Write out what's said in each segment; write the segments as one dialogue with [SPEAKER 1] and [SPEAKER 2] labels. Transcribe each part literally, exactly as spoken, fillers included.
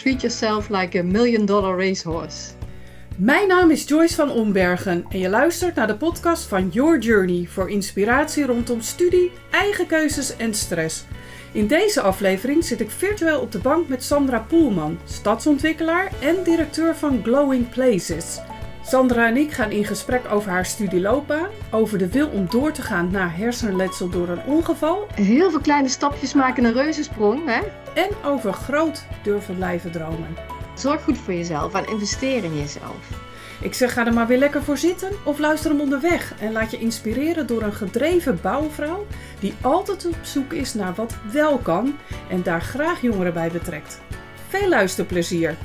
[SPEAKER 1] treat yourself like a million dollar racehorse.
[SPEAKER 2] Mijn naam is Joyce van Ombergen en je luistert naar de podcast van Your Journey voor inspiratie rondom studie, eigen keuzes en stress. In deze aflevering zit ik virtueel op de bank met Sandra Poelman, stadsontwikkelaar en directeur van Glowing Places. Sandra en ik gaan in gesprek over haar studieloopbaan, over de wil om door te gaan na hersenletsel door een ongeval.
[SPEAKER 1] Heel veel kleine stapjes maken een reuzensprong, hè?
[SPEAKER 2] En over groot durven blijven dromen.
[SPEAKER 1] Zorg goed voor jezelf en investeer in jezelf.
[SPEAKER 2] Ik zeg, ga er maar weer lekker voor zitten of luister hem onderweg en laat je inspireren door een gedreven bouwvrouw die altijd op zoek is naar wat wel kan en daar graag jongeren bij betrekt. Veel luisterplezier!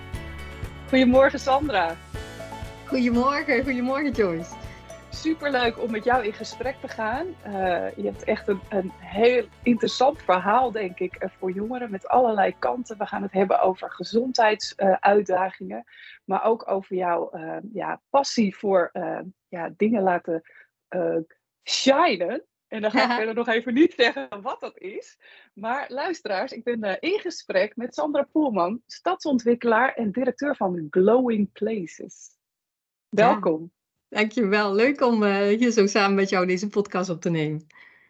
[SPEAKER 3] Goedemorgen Sandra.
[SPEAKER 1] Goedemorgen, goedemorgen Joyce.
[SPEAKER 3] Superleuk om met jou in gesprek te gaan. Uh, je hebt echt een, een heel interessant verhaal, denk ik, uh, voor jongeren met allerlei kanten. We gaan het hebben over gezondheidsuitdagingen, uh, maar ook over jouw uh, ja, passie voor uh, ja, dingen laten uh, shinen. En dan ga ik verder nog even niet zeggen wat dat is. Maar luisteraars, ik ben uh, in gesprek met Sandra Poelman, stadsontwikkelaar en directeur van Glowing Places. Welkom.
[SPEAKER 1] Ja. Dankjewel. Leuk om uh, hier zo samen met jou deze podcast op te nemen.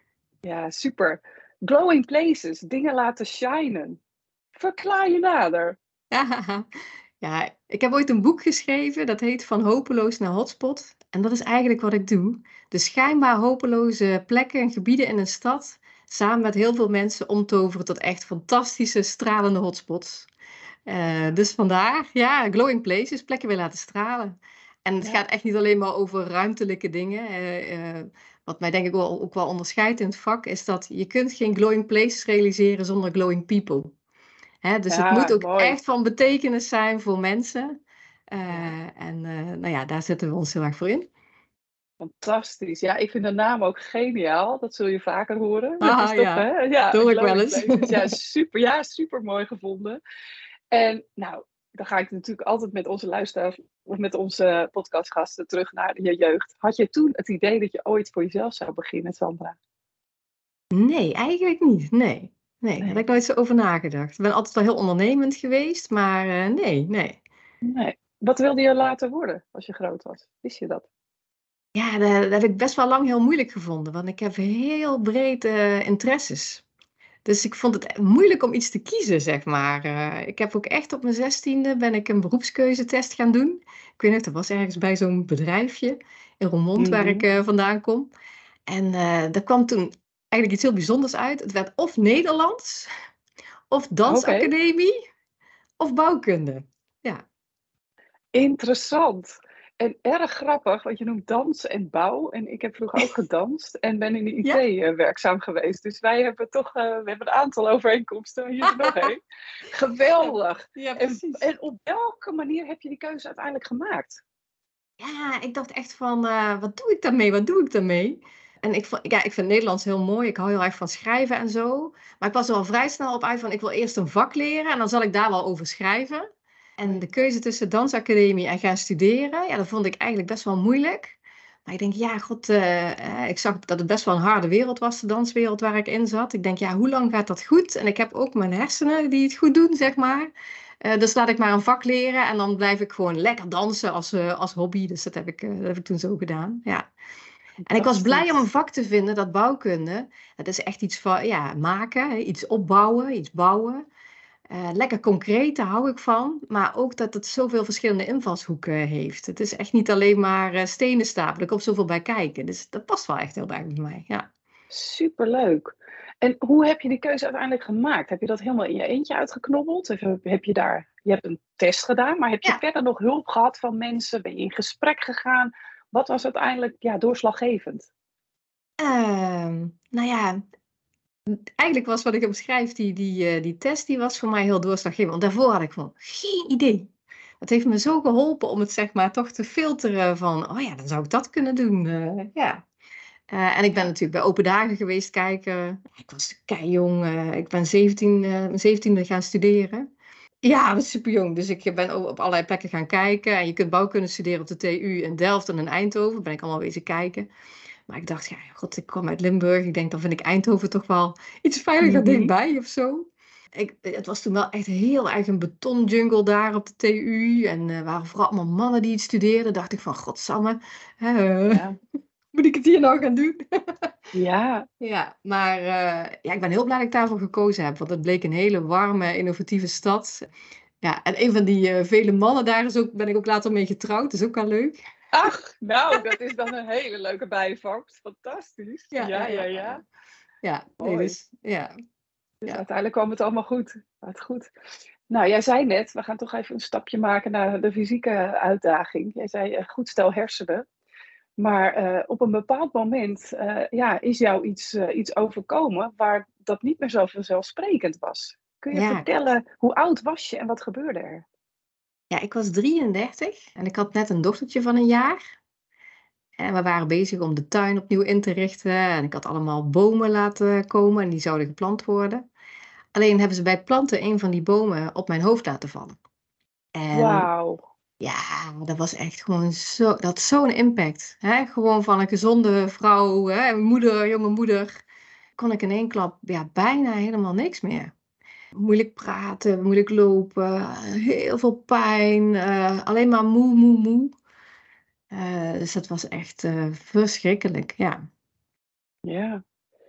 [SPEAKER 3] Ja, super. Glowing Places, dingen laten shinen. Verklaar je nader.
[SPEAKER 1] Ja, ja, ik heb ooit een boek geschreven, dat heet Van Hopeloos naar Hotspot. En dat is eigenlijk wat ik doe. De schijnbaar hopeloze plekken en gebieden in een stad, samen met heel veel mensen omtoveren tot echt fantastische, stralende hotspots. Uh, dus vandaar, ja, Glowing Places, plekken weer laten stralen. En het ja. gaat echt niet alleen maar over ruimtelijke dingen. Uh, uh, wat mij denk ik wel, ook wel onderscheidt in het vak, is dat je kunt geen glowing places realiseren zonder glowing people. Hè, dus ja, het moet ook mooi. echt van betekenis zijn voor mensen. Uh, ja. En uh, nou ja, daar zetten we ons heel erg voor in.
[SPEAKER 3] Fantastisch. Ja, ik vind de naam ook geniaal. Dat zul je vaker horen.
[SPEAKER 1] Ah,
[SPEAKER 3] dat is toch,
[SPEAKER 1] ja,
[SPEAKER 3] hè? Ja,
[SPEAKER 1] doe ik wel eens.
[SPEAKER 3] Ja, super, ja, super mooi gevonden. En nou, dan ga ik natuurlijk altijd met onze luisteraars of met onze podcastgasten terug naar je jeugd. Had je toen het idee dat je ooit voor jezelf zou beginnen, Sandra?
[SPEAKER 1] Nee, eigenlijk niet. Nee, nee, daar heb ik nooit zo over nagedacht. Ik ben altijd wel heel ondernemend geweest, maar uh, nee, nee.
[SPEAKER 3] Nee. Wat wilde je later worden als je groot was? Wist je dat?
[SPEAKER 1] Ja, dat, dat heb ik best wel lang heel moeilijk gevonden, want ik heb heel breed uh, interesses. Dus ik vond het moeilijk om iets te kiezen, zeg maar. Uh, ik heb ook echt op mijn zestiende ben ik een beroepskeuzetest gaan doen. Ik weet niet, dat was ergens bij zo'n bedrijfje in Roermond, mm-hmm. waar ik uh, vandaan kom. En uh, daar kwam toen eigenlijk iets heel bijzonders uit. Het werd of Nederlands, of dansacademie, okay. of bouwkunde. Ja.
[SPEAKER 3] Interessant. En erg grappig, want je noemt dans en bouw. En ik heb vroeger ook gedanst en ben in de I T ja. werkzaam geweest. Dus wij hebben toch uh, we hebben een aantal overeenkomsten. Hier is nog één. Geweldig.
[SPEAKER 1] Ja,
[SPEAKER 3] en, en op welke manier heb je die keuze uiteindelijk gemaakt?
[SPEAKER 1] Ja, ik dacht echt van, uh, wat doe ik daarmee? Wat doe ik daarmee? En ik, vond, ja, ik vind Nederlands heel mooi. Ik hou heel erg van schrijven en zo. Maar ik was er al vrij snel op uit van, ik wil eerst een vak leren. En dan zal ik daar wel over schrijven. En de keuze tussen dansacademie en gaan studeren, ja, dat vond ik eigenlijk best wel moeilijk. Maar ik denk, ja, god, uh, ik zag dat het best wel een harde wereld was, de danswereld waar ik in zat. Ik denk, ja, hoe lang gaat dat goed? En ik heb ook mijn hersenen die het goed doen, zeg maar. Uh, dus laat ik maar een vak leren en dan blijf ik gewoon lekker dansen als, uh, als hobby. Dus dat heb, ik, uh, dat heb ik toen zo gedaan, ja. En ik was blij om een vak te vinden, dat bouwkunde. Dat is echt iets van, ja, maken, iets opbouwen, iets bouwen. Uh, lekker concreet, daar hou ik van. Maar ook dat het zoveel verschillende invalshoeken heeft. Het is echt niet alleen maar uh, stenen stapelen. Er komt zoveel bij kijken. Dus dat past wel echt heel erg bij mij. Ja.
[SPEAKER 3] Superleuk. En hoe heb je die keuze uiteindelijk gemaakt? Heb je dat helemaal in je eentje uitgeknobbeld? Of heb je daar, je hebt een test gedaan, maar heb je ja. verder nog hulp gehad van mensen? Ben je in gesprek gegaan? Wat was uiteindelijk ja, doorslaggevend?
[SPEAKER 1] Uh, nou ja... Eigenlijk was wat ik omschrijf, die, die, uh, die test, die was voor mij heel doorslaggevend. Want daarvoor had ik gewoon geen idee. Dat heeft me zo geholpen om het zeg maar toch te filteren van, oh ja, dan zou ik dat kunnen doen. Uh, ja. Uh, en ik ben natuurlijk bij open dagen geweest kijken. Ik was keijong. Uh, ik ben zeventien, uh, mijn zeventiende gaan studeren. Ja, dat is super jong. Dus ik ben op allerlei plekken gaan kijken. En je kunt bouwkunde studeren op de T U in Delft en in Eindhoven. Ben ik allemaal wezen kijken. Maar ik dacht, ja, god, ik kom uit Limburg. Ik denk, dan vind ik Eindhoven toch wel iets veiliger mm-hmm. dichtbij of zo. ik, het was toen wel echt heel erg een betonjungle daar op de T U. En er uh, waren vooral allemaal mannen die het studeerden. Dacht ik van, godsamme, uh, ja. moet ik het hier nou gaan doen?
[SPEAKER 3] Ja.
[SPEAKER 1] Ja, maar uh, ja, ik ben heel blij dat ik daarvoor gekozen heb. Want het bleek een hele warme, innovatieve stad. Ja, en een van die uh, vele mannen daar is ook, ben ik ook later mee getrouwd. Dat is ook wel leuk.
[SPEAKER 3] Ach, nou, dat is dan een hele leuke bijvangst. Fantastisch. Ja, ja, ja. Ja,
[SPEAKER 1] ja, nee, dus, ja.
[SPEAKER 3] dus
[SPEAKER 1] ja.
[SPEAKER 3] uiteindelijk kwam het allemaal goed. Het goed. Nou, jij zei net, we gaan toch even een stapje maken naar de fysieke uitdaging. Jij zei, uh, goed stel hersenen. Maar uh, op een bepaald moment uh, ja, is jou iets, uh, iets overkomen waar dat niet meer zo vanzelfsprekend was. Kun je ja. vertellen, hoe oud was je en wat gebeurde er?
[SPEAKER 1] Ja, ik was drieëndertig en ik had net een dochtertje van een jaar. En we waren bezig om de tuin opnieuw in te richten. En ik had allemaal bomen laten komen en die zouden geplant worden. Alleen hebben ze bij het planten een van die bomen op mijn hoofd laten vallen.
[SPEAKER 3] Wauw.
[SPEAKER 1] Ja, dat was echt gewoon zo, dat had zo'n impact. Hè? Gewoon van een gezonde vrouw, hè? moeder, jonge moeder, kon ik in één klap ja, bijna helemaal niks meer. Moeilijk praten, moeilijk lopen, heel veel pijn, uh, alleen maar moe, moe, moe. Uh, dus dat was echt uh, verschrikkelijk, ja.
[SPEAKER 3] Ja,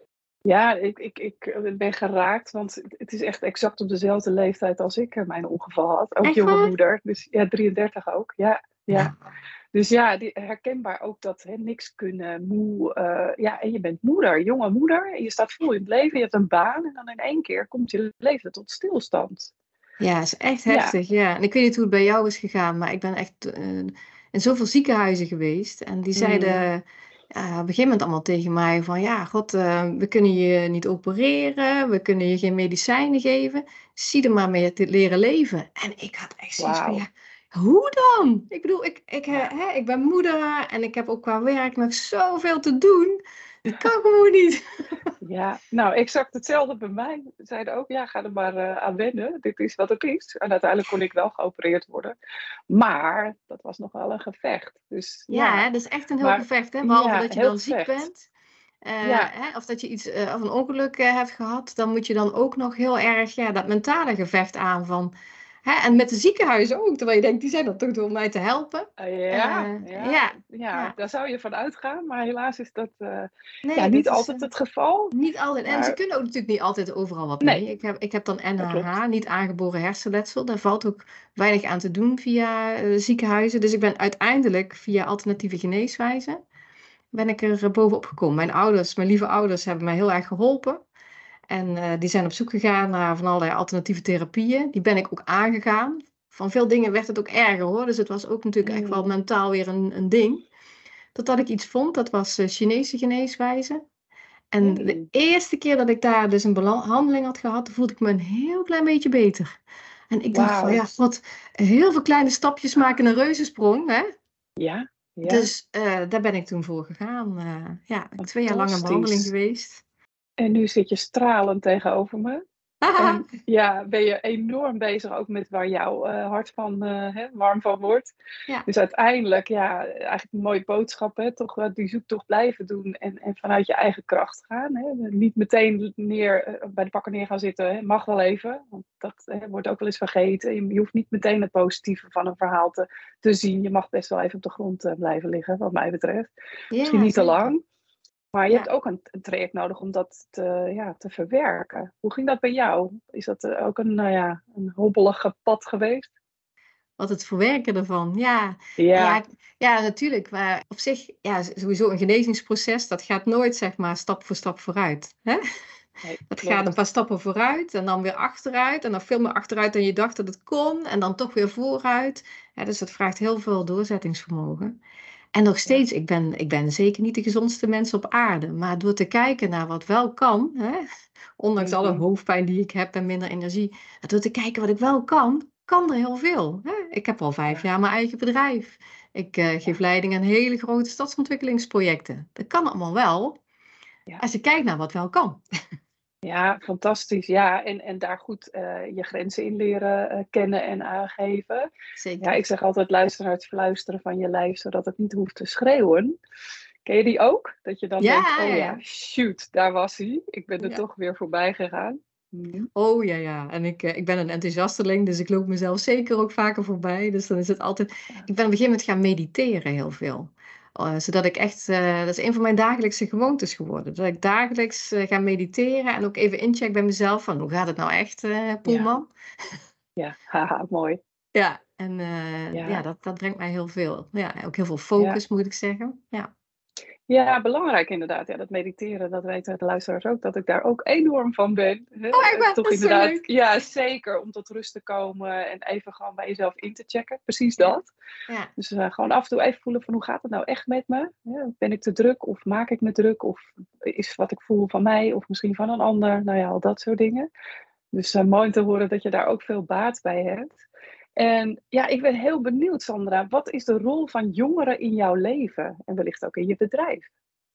[SPEAKER 3] ja ik, ik, ik ben geraakt, want het is echt exact op dezelfde leeftijd als ik mijn ongeval had. Ook
[SPEAKER 1] echt
[SPEAKER 3] jonge
[SPEAKER 1] waar?
[SPEAKER 3] moeder, dus ja, drieëndertig ook. Ja, ja.
[SPEAKER 1] ja.
[SPEAKER 3] Dus ja, die, herkenbaar ook dat hè, niks kunnen, moe. Uh, ja, en je bent moeder, jonge moeder. En je staat vol in het leven, je hebt een baan. En dan in één keer komt je leven tot stilstand.
[SPEAKER 1] Ja, dat is echt heftig, ja. ja. En ik weet niet hoe het bij jou is gegaan, maar ik ben echt uh, in zoveel ziekenhuizen geweest. En die zeiden mm. uh, op een gegeven moment allemaal tegen mij van... Ja, god, uh, we kunnen je niet opereren, we kunnen je geen medicijnen geven. Zie er maar mee te leren leven. En ik had echt zoiets wow. van, ja... Hoe dan? Ik bedoel, ik, ik, ja. hè, ik ben moeder en ik heb ook qua werk nog zoveel te doen. Dat kan gewoon niet.
[SPEAKER 3] Ja, nou exact hetzelfde bij mij. Ze zeiden ook, ja, ga er maar uh, aan wennen. Dit is wat het is. En uiteindelijk kon ik wel geopereerd worden. Maar dat was nog wel een gevecht. Dus,
[SPEAKER 1] ja,
[SPEAKER 3] ja.
[SPEAKER 1] Hè, dat is echt een heel maar, gevecht. Hè? Behalve
[SPEAKER 3] ja,
[SPEAKER 1] dat je dan ziek
[SPEAKER 3] gevecht.
[SPEAKER 1] bent. Uh, ja. hè, of dat je iets, uh, of een ongeluk uh, hebt gehad. Dan moet je dan ook nog heel erg ja, dat mentale gevecht aan van... Hè, en met de ziekenhuizen ook, terwijl je denkt, die zijn er toch door om mij te helpen.
[SPEAKER 3] Uh, ja,
[SPEAKER 1] uh,
[SPEAKER 3] ja,
[SPEAKER 1] ja,
[SPEAKER 3] ja,
[SPEAKER 1] ja,
[SPEAKER 3] daar zou je van uitgaan, maar helaas is dat uh,
[SPEAKER 1] nee,
[SPEAKER 3] ja, niet
[SPEAKER 1] dat
[SPEAKER 3] altijd
[SPEAKER 1] is,
[SPEAKER 3] het geval.
[SPEAKER 1] Niet altijd, maar... en ze kunnen ook natuurlijk niet altijd overal wat mee. Nee. Ik, heb, ik heb dan N H H, niet aangeboren hersenletsel. Daar valt ook weinig aan te doen via uh, ziekenhuizen. Dus ik ben uiteindelijk via alternatieve geneeswijzen, ben ik er bovenop gekomen. Mijn ouders, mijn lieve ouders, hebben mij heel erg geholpen. En uh, die zijn op zoek gegaan naar van allerlei alternatieve therapieën. Die ben ik ook aangegaan. Van veel dingen werd het ook erger hoor. Dus het was ook natuurlijk mm. echt wel mentaal weer een, een ding. Totdat ik iets vond, dat was uh, Chinese geneeswijze. En mm. de eerste keer dat ik daar dus een behandeling had gehad, voelde ik me een heel klein beetje beter. En ik dacht wow. van ja, wat heel veel kleine stapjes maken een reuzensprong, hè?
[SPEAKER 3] Ja. Ja.
[SPEAKER 1] Dus uh, daar ben ik toen voor gegaan. Uh, ja, ik ben twee jaar lang in behandeling geweest.
[SPEAKER 3] En nu zit je stralend tegenover me. En ja, ben je enorm bezig ook met waar jouw uh, hart van uh, hè, warm van wordt. Ja. Dus uiteindelijk, ja, eigenlijk een mooie boodschap, hè, toch uh, die zoektocht blijven doen en, en vanuit je eigen kracht gaan. Hè. Niet meteen neer, uh, bij de pakken neer gaan zitten, hè. Mag wel even, want dat hè, wordt ook wel eens vergeten. Je, je hoeft niet meteen het positieve van een verhaal te, te zien. Je mag best wel even op de grond uh, blijven liggen, wat mij betreft. Ja, misschien niet te lang. Maar je ja. hebt ook een, een traject nodig om dat te, ja, te verwerken. Hoe ging dat bij jou? Is dat uh, ook een, nou ja, een hobbelige pad geweest?
[SPEAKER 1] Wat het verwerken ervan, ja.
[SPEAKER 3] Ja,
[SPEAKER 1] ja, ja natuurlijk. Maar op zich, ja, sowieso een genezingsproces, dat gaat nooit zeg maar stap voor stap vooruit. Hè? Nee, dat gaat een paar stappen vooruit en dan weer achteruit. En dan veel meer achteruit dan je dacht dat het kon. En dan toch weer vooruit. Ja, dus dat vraagt heel veel doorzettingsvermogen. En nog steeds, ik ben, ik ben zeker niet de gezondste mens op aarde. Maar door te kijken naar wat wel kan, hè, ondanks mm-hmm. alle hoofdpijn die ik heb en minder energie. Door te kijken wat ik wel kan, kan er heel veel. Hè. Ik heb al vijf jaar mijn eigen bedrijf. Ik uh, geef leiding aan hele grote stadsontwikkelingsprojecten. Dat kan allemaal wel, ja. als je kijkt naar wat wel kan.
[SPEAKER 3] Ja, fantastisch. Ja, en, en daar goed uh, je grenzen in leren uh, kennen en aangeven.
[SPEAKER 1] Zeker.
[SPEAKER 3] Ja, ik zeg altijd luister naar het fluisteren van je lijf, zodat het niet hoeft te schreeuwen. Ken je die ook? Dat je dan
[SPEAKER 1] ja,
[SPEAKER 3] denkt, oh
[SPEAKER 1] ja,
[SPEAKER 3] ja, shoot, daar was hij. Ik ben er
[SPEAKER 1] ja.
[SPEAKER 3] toch weer voorbij gegaan. Mhm.
[SPEAKER 1] Oh ja, ja. En ik, eh, ik ben een enthousiasteling, dus ik loop mezelf zeker ook vaker voorbij. Dus dan is het altijd. Ik ben op een gegeven moment gaan mediteren heel veel. Eh, zodat ik echt, eh, dat is een van mijn dagelijkse gewoontes geworden. Dat ik dagelijks eh, ga mediteren en ook even incheck bij mezelf van hoe gaat het nou echt, eh
[SPEAKER 3] Ja,
[SPEAKER 1] Poelman?
[SPEAKER 3] ja, haha, mooi.
[SPEAKER 1] Ja, en eh, ja,
[SPEAKER 3] Ja,
[SPEAKER 1] dat, dat brengt mij heel veel. Ja, ook heel veel
[SPEAKER 3] ja.
[SPEAKER 1] focus moet ik zeggen. Ja.
[SPEAKER 3] Ja, belangrijk inderdaad. Ja, dat mediteren, dat weten de luisteraars ook, dat ik daar ook enorm van ben. Hè?
[SPEAKER 1] Oh, echt
[SPEAKER 3] Eh,
[SPEAKER 1] waar?
[SPEAKER 3] Toch
[SPEAKER 1] Dat is zo
[SPEAKER 3] inderdaad,
[SPEAKER 1] leuk.
[SPEAKER 3] ja, zeker om tot rust te komen en even gewoon bij jezelf in te checken. Precies
[SPEAKER 1] Ja,
[SPEAKER 3] dat.
[SPEAKER 1] ja.
[SPEAKER 3] Dus eh, gewoon af en toe even voelen van hoe gaat het nou echt met me? Ja, ben ik te druk of maak ik me druk? Of is wat ik voel van mij of misschien van een ander? Nou ja, al dat soort dingen. Dus uh, mooi te horen dat je daar ook veel baat bij hebt. En ja, ik ben heel benieuwd, Sandra. Wat is de rol van jongeren in jouw leven? En wellicht ook in je bedrijf?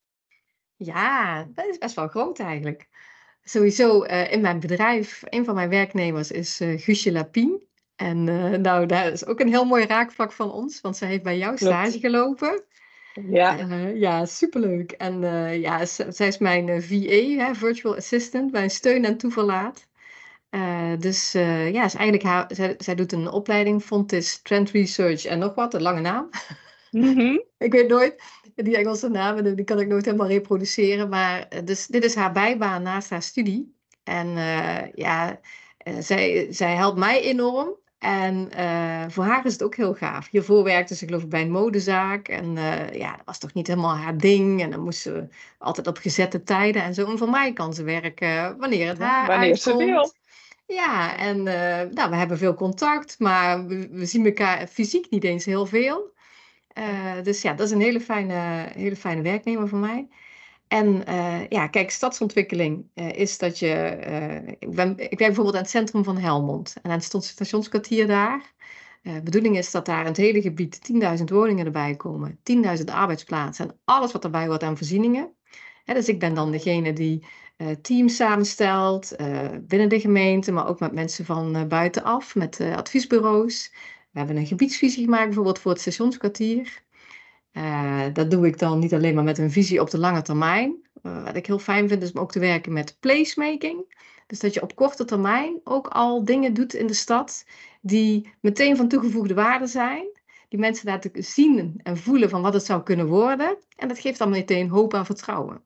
[SPEAKER 1] Ja, dat is best wel groot eigenlijk. Sowieso eh, in mijn bedrijf, een van mijn werknemers is eh Guusje Lapien. En eh, nou, daar is ook een heel mooi raakvlak van ons, want zij heeft bij jou stage
[SPEAKER 3] Klopt.
[SPEAKER 1] gelopen.
[SPEAKER 3] Ja.
[SPEAKER 1] Eh, ja, superleuk. En eh, ja, z- zij is mijn eh, V A, hè, Virtual Assistant, mijn steun en toeverlaat. Eh, dus eh, ja, is eigenlijk haar, zij, zij doet een opleiding, Fontis Trend Research en nog wat, een lange naam.
[SPEAKER 3] Mhm.
[SPEAKER 1] Ik weet nooit, die Engelse namen, die kan ik nooit helemaal reproduceren. Maar eh, dus dit is haar bijbaan naast haar studie. En eh, ja, eh, zij, zij helpt mij enorm. En eh, voor haar is het ook heel gaaf. Hiervoor werkte ze geloof ik bij een modezaak. En eh, ja, dat was toch niet helemaal haar ding. En dan moest ze altijd op gezette tijden en zo. En voor mij kan ze werken wanneer het
[SPEAKER 3] Ja,
[SPEAKER 1] haar
[SPEAKER 3] wanneer ze wil.
[SPEAKER 1] uitkomt. Ja, en eh, nou, we hebben veel contact, maar we, we zien elkaar fysiek niet eens heel veel. Eh, dus ja, dat is een hele fijne, hele fijne werknemer voor mij. En eh, ja, kijk, stadsontwikkeling eh, is dat je. eh, ik, ben, ik werk bijvoorbeeld aan het centrum van Helmond en aan het sta- stationskwartier daar. Eh, De bedoeling is dat daar in het hele gebied tienduizend woningen erbij komen, tienduizend arbeidsplaatsen en alles wat erbij hoort aan voorzieningen. Hè, dus ik ben dan degene die eh, teams samenstelt eh, binnen de gemeente, maar ook met mensen van eh, buitenaf, met eh, adviesbureaus. We hebben een gebiedsvisie gemaakt, bijvoorbeeld voor het stationskwartier. Eh, dat doe ik dan niet alleen maar met een visie op de lange termijn. Eh, wat ik heel fijn vind, is om ook te werken met placemaking. Dus dat je op korte termijn ook al dingen doet in de stad die meteen van toegevoegde waarde zijn. Die mensen laten zien en voelen van wat het zou kunnen worden. En dat geeft dan meteen hoop en vertrouwen.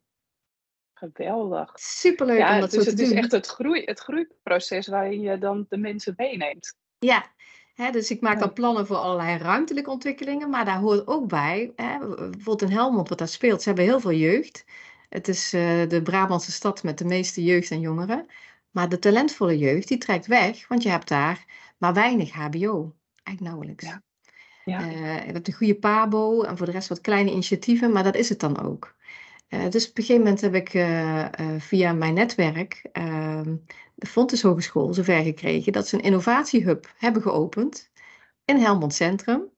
[SPEAKER 3] Geweldig.
[SPEAKER 1] Superleuk om
[SPEAKER 3] Ja,
[SPEAKER 1] dat zo
[SPEAKER 3] dus
[SPEAKER 1] te
[SPEAKER 3] het is echt
[SPEAKER 1] doen.
[SPEAKER 3] het, groei, het groeiproces waarin je dan de mensen meeneemt.
[SPEAKER 1] Ja, hè, dus ik maak dan
[SPEAKER 3] Mooi.
[SPEAKER 1] plannen voor allerlei ruimtelijke ontwikkelingen, maar daar hoort ook bij, hè, bijvoorbeeld in Helmond wat daar speelt, ze hebben heel veel jeugd. Het is eh, de Brabantse stad met de meeste jeugd en jongeren, maar de talentvolle jeugd die trekt weg, want je hebt daar maar weinig H B O, eigenlijk nauwelijks.
[SPEAKER 3] Ja, ja.
[SPEAKER 1] Eh, je hebt een goede Pabo en voor de rest wat kleine initiatieven, maar dat is het dan ook. Eh, dus op een gegeven moment heb ik eh, eh, via mijn netwerk ehm, de Fontys Hogeschool zover gekregen dat ze een innovatiehub hebben geopend in Helmond Centrum.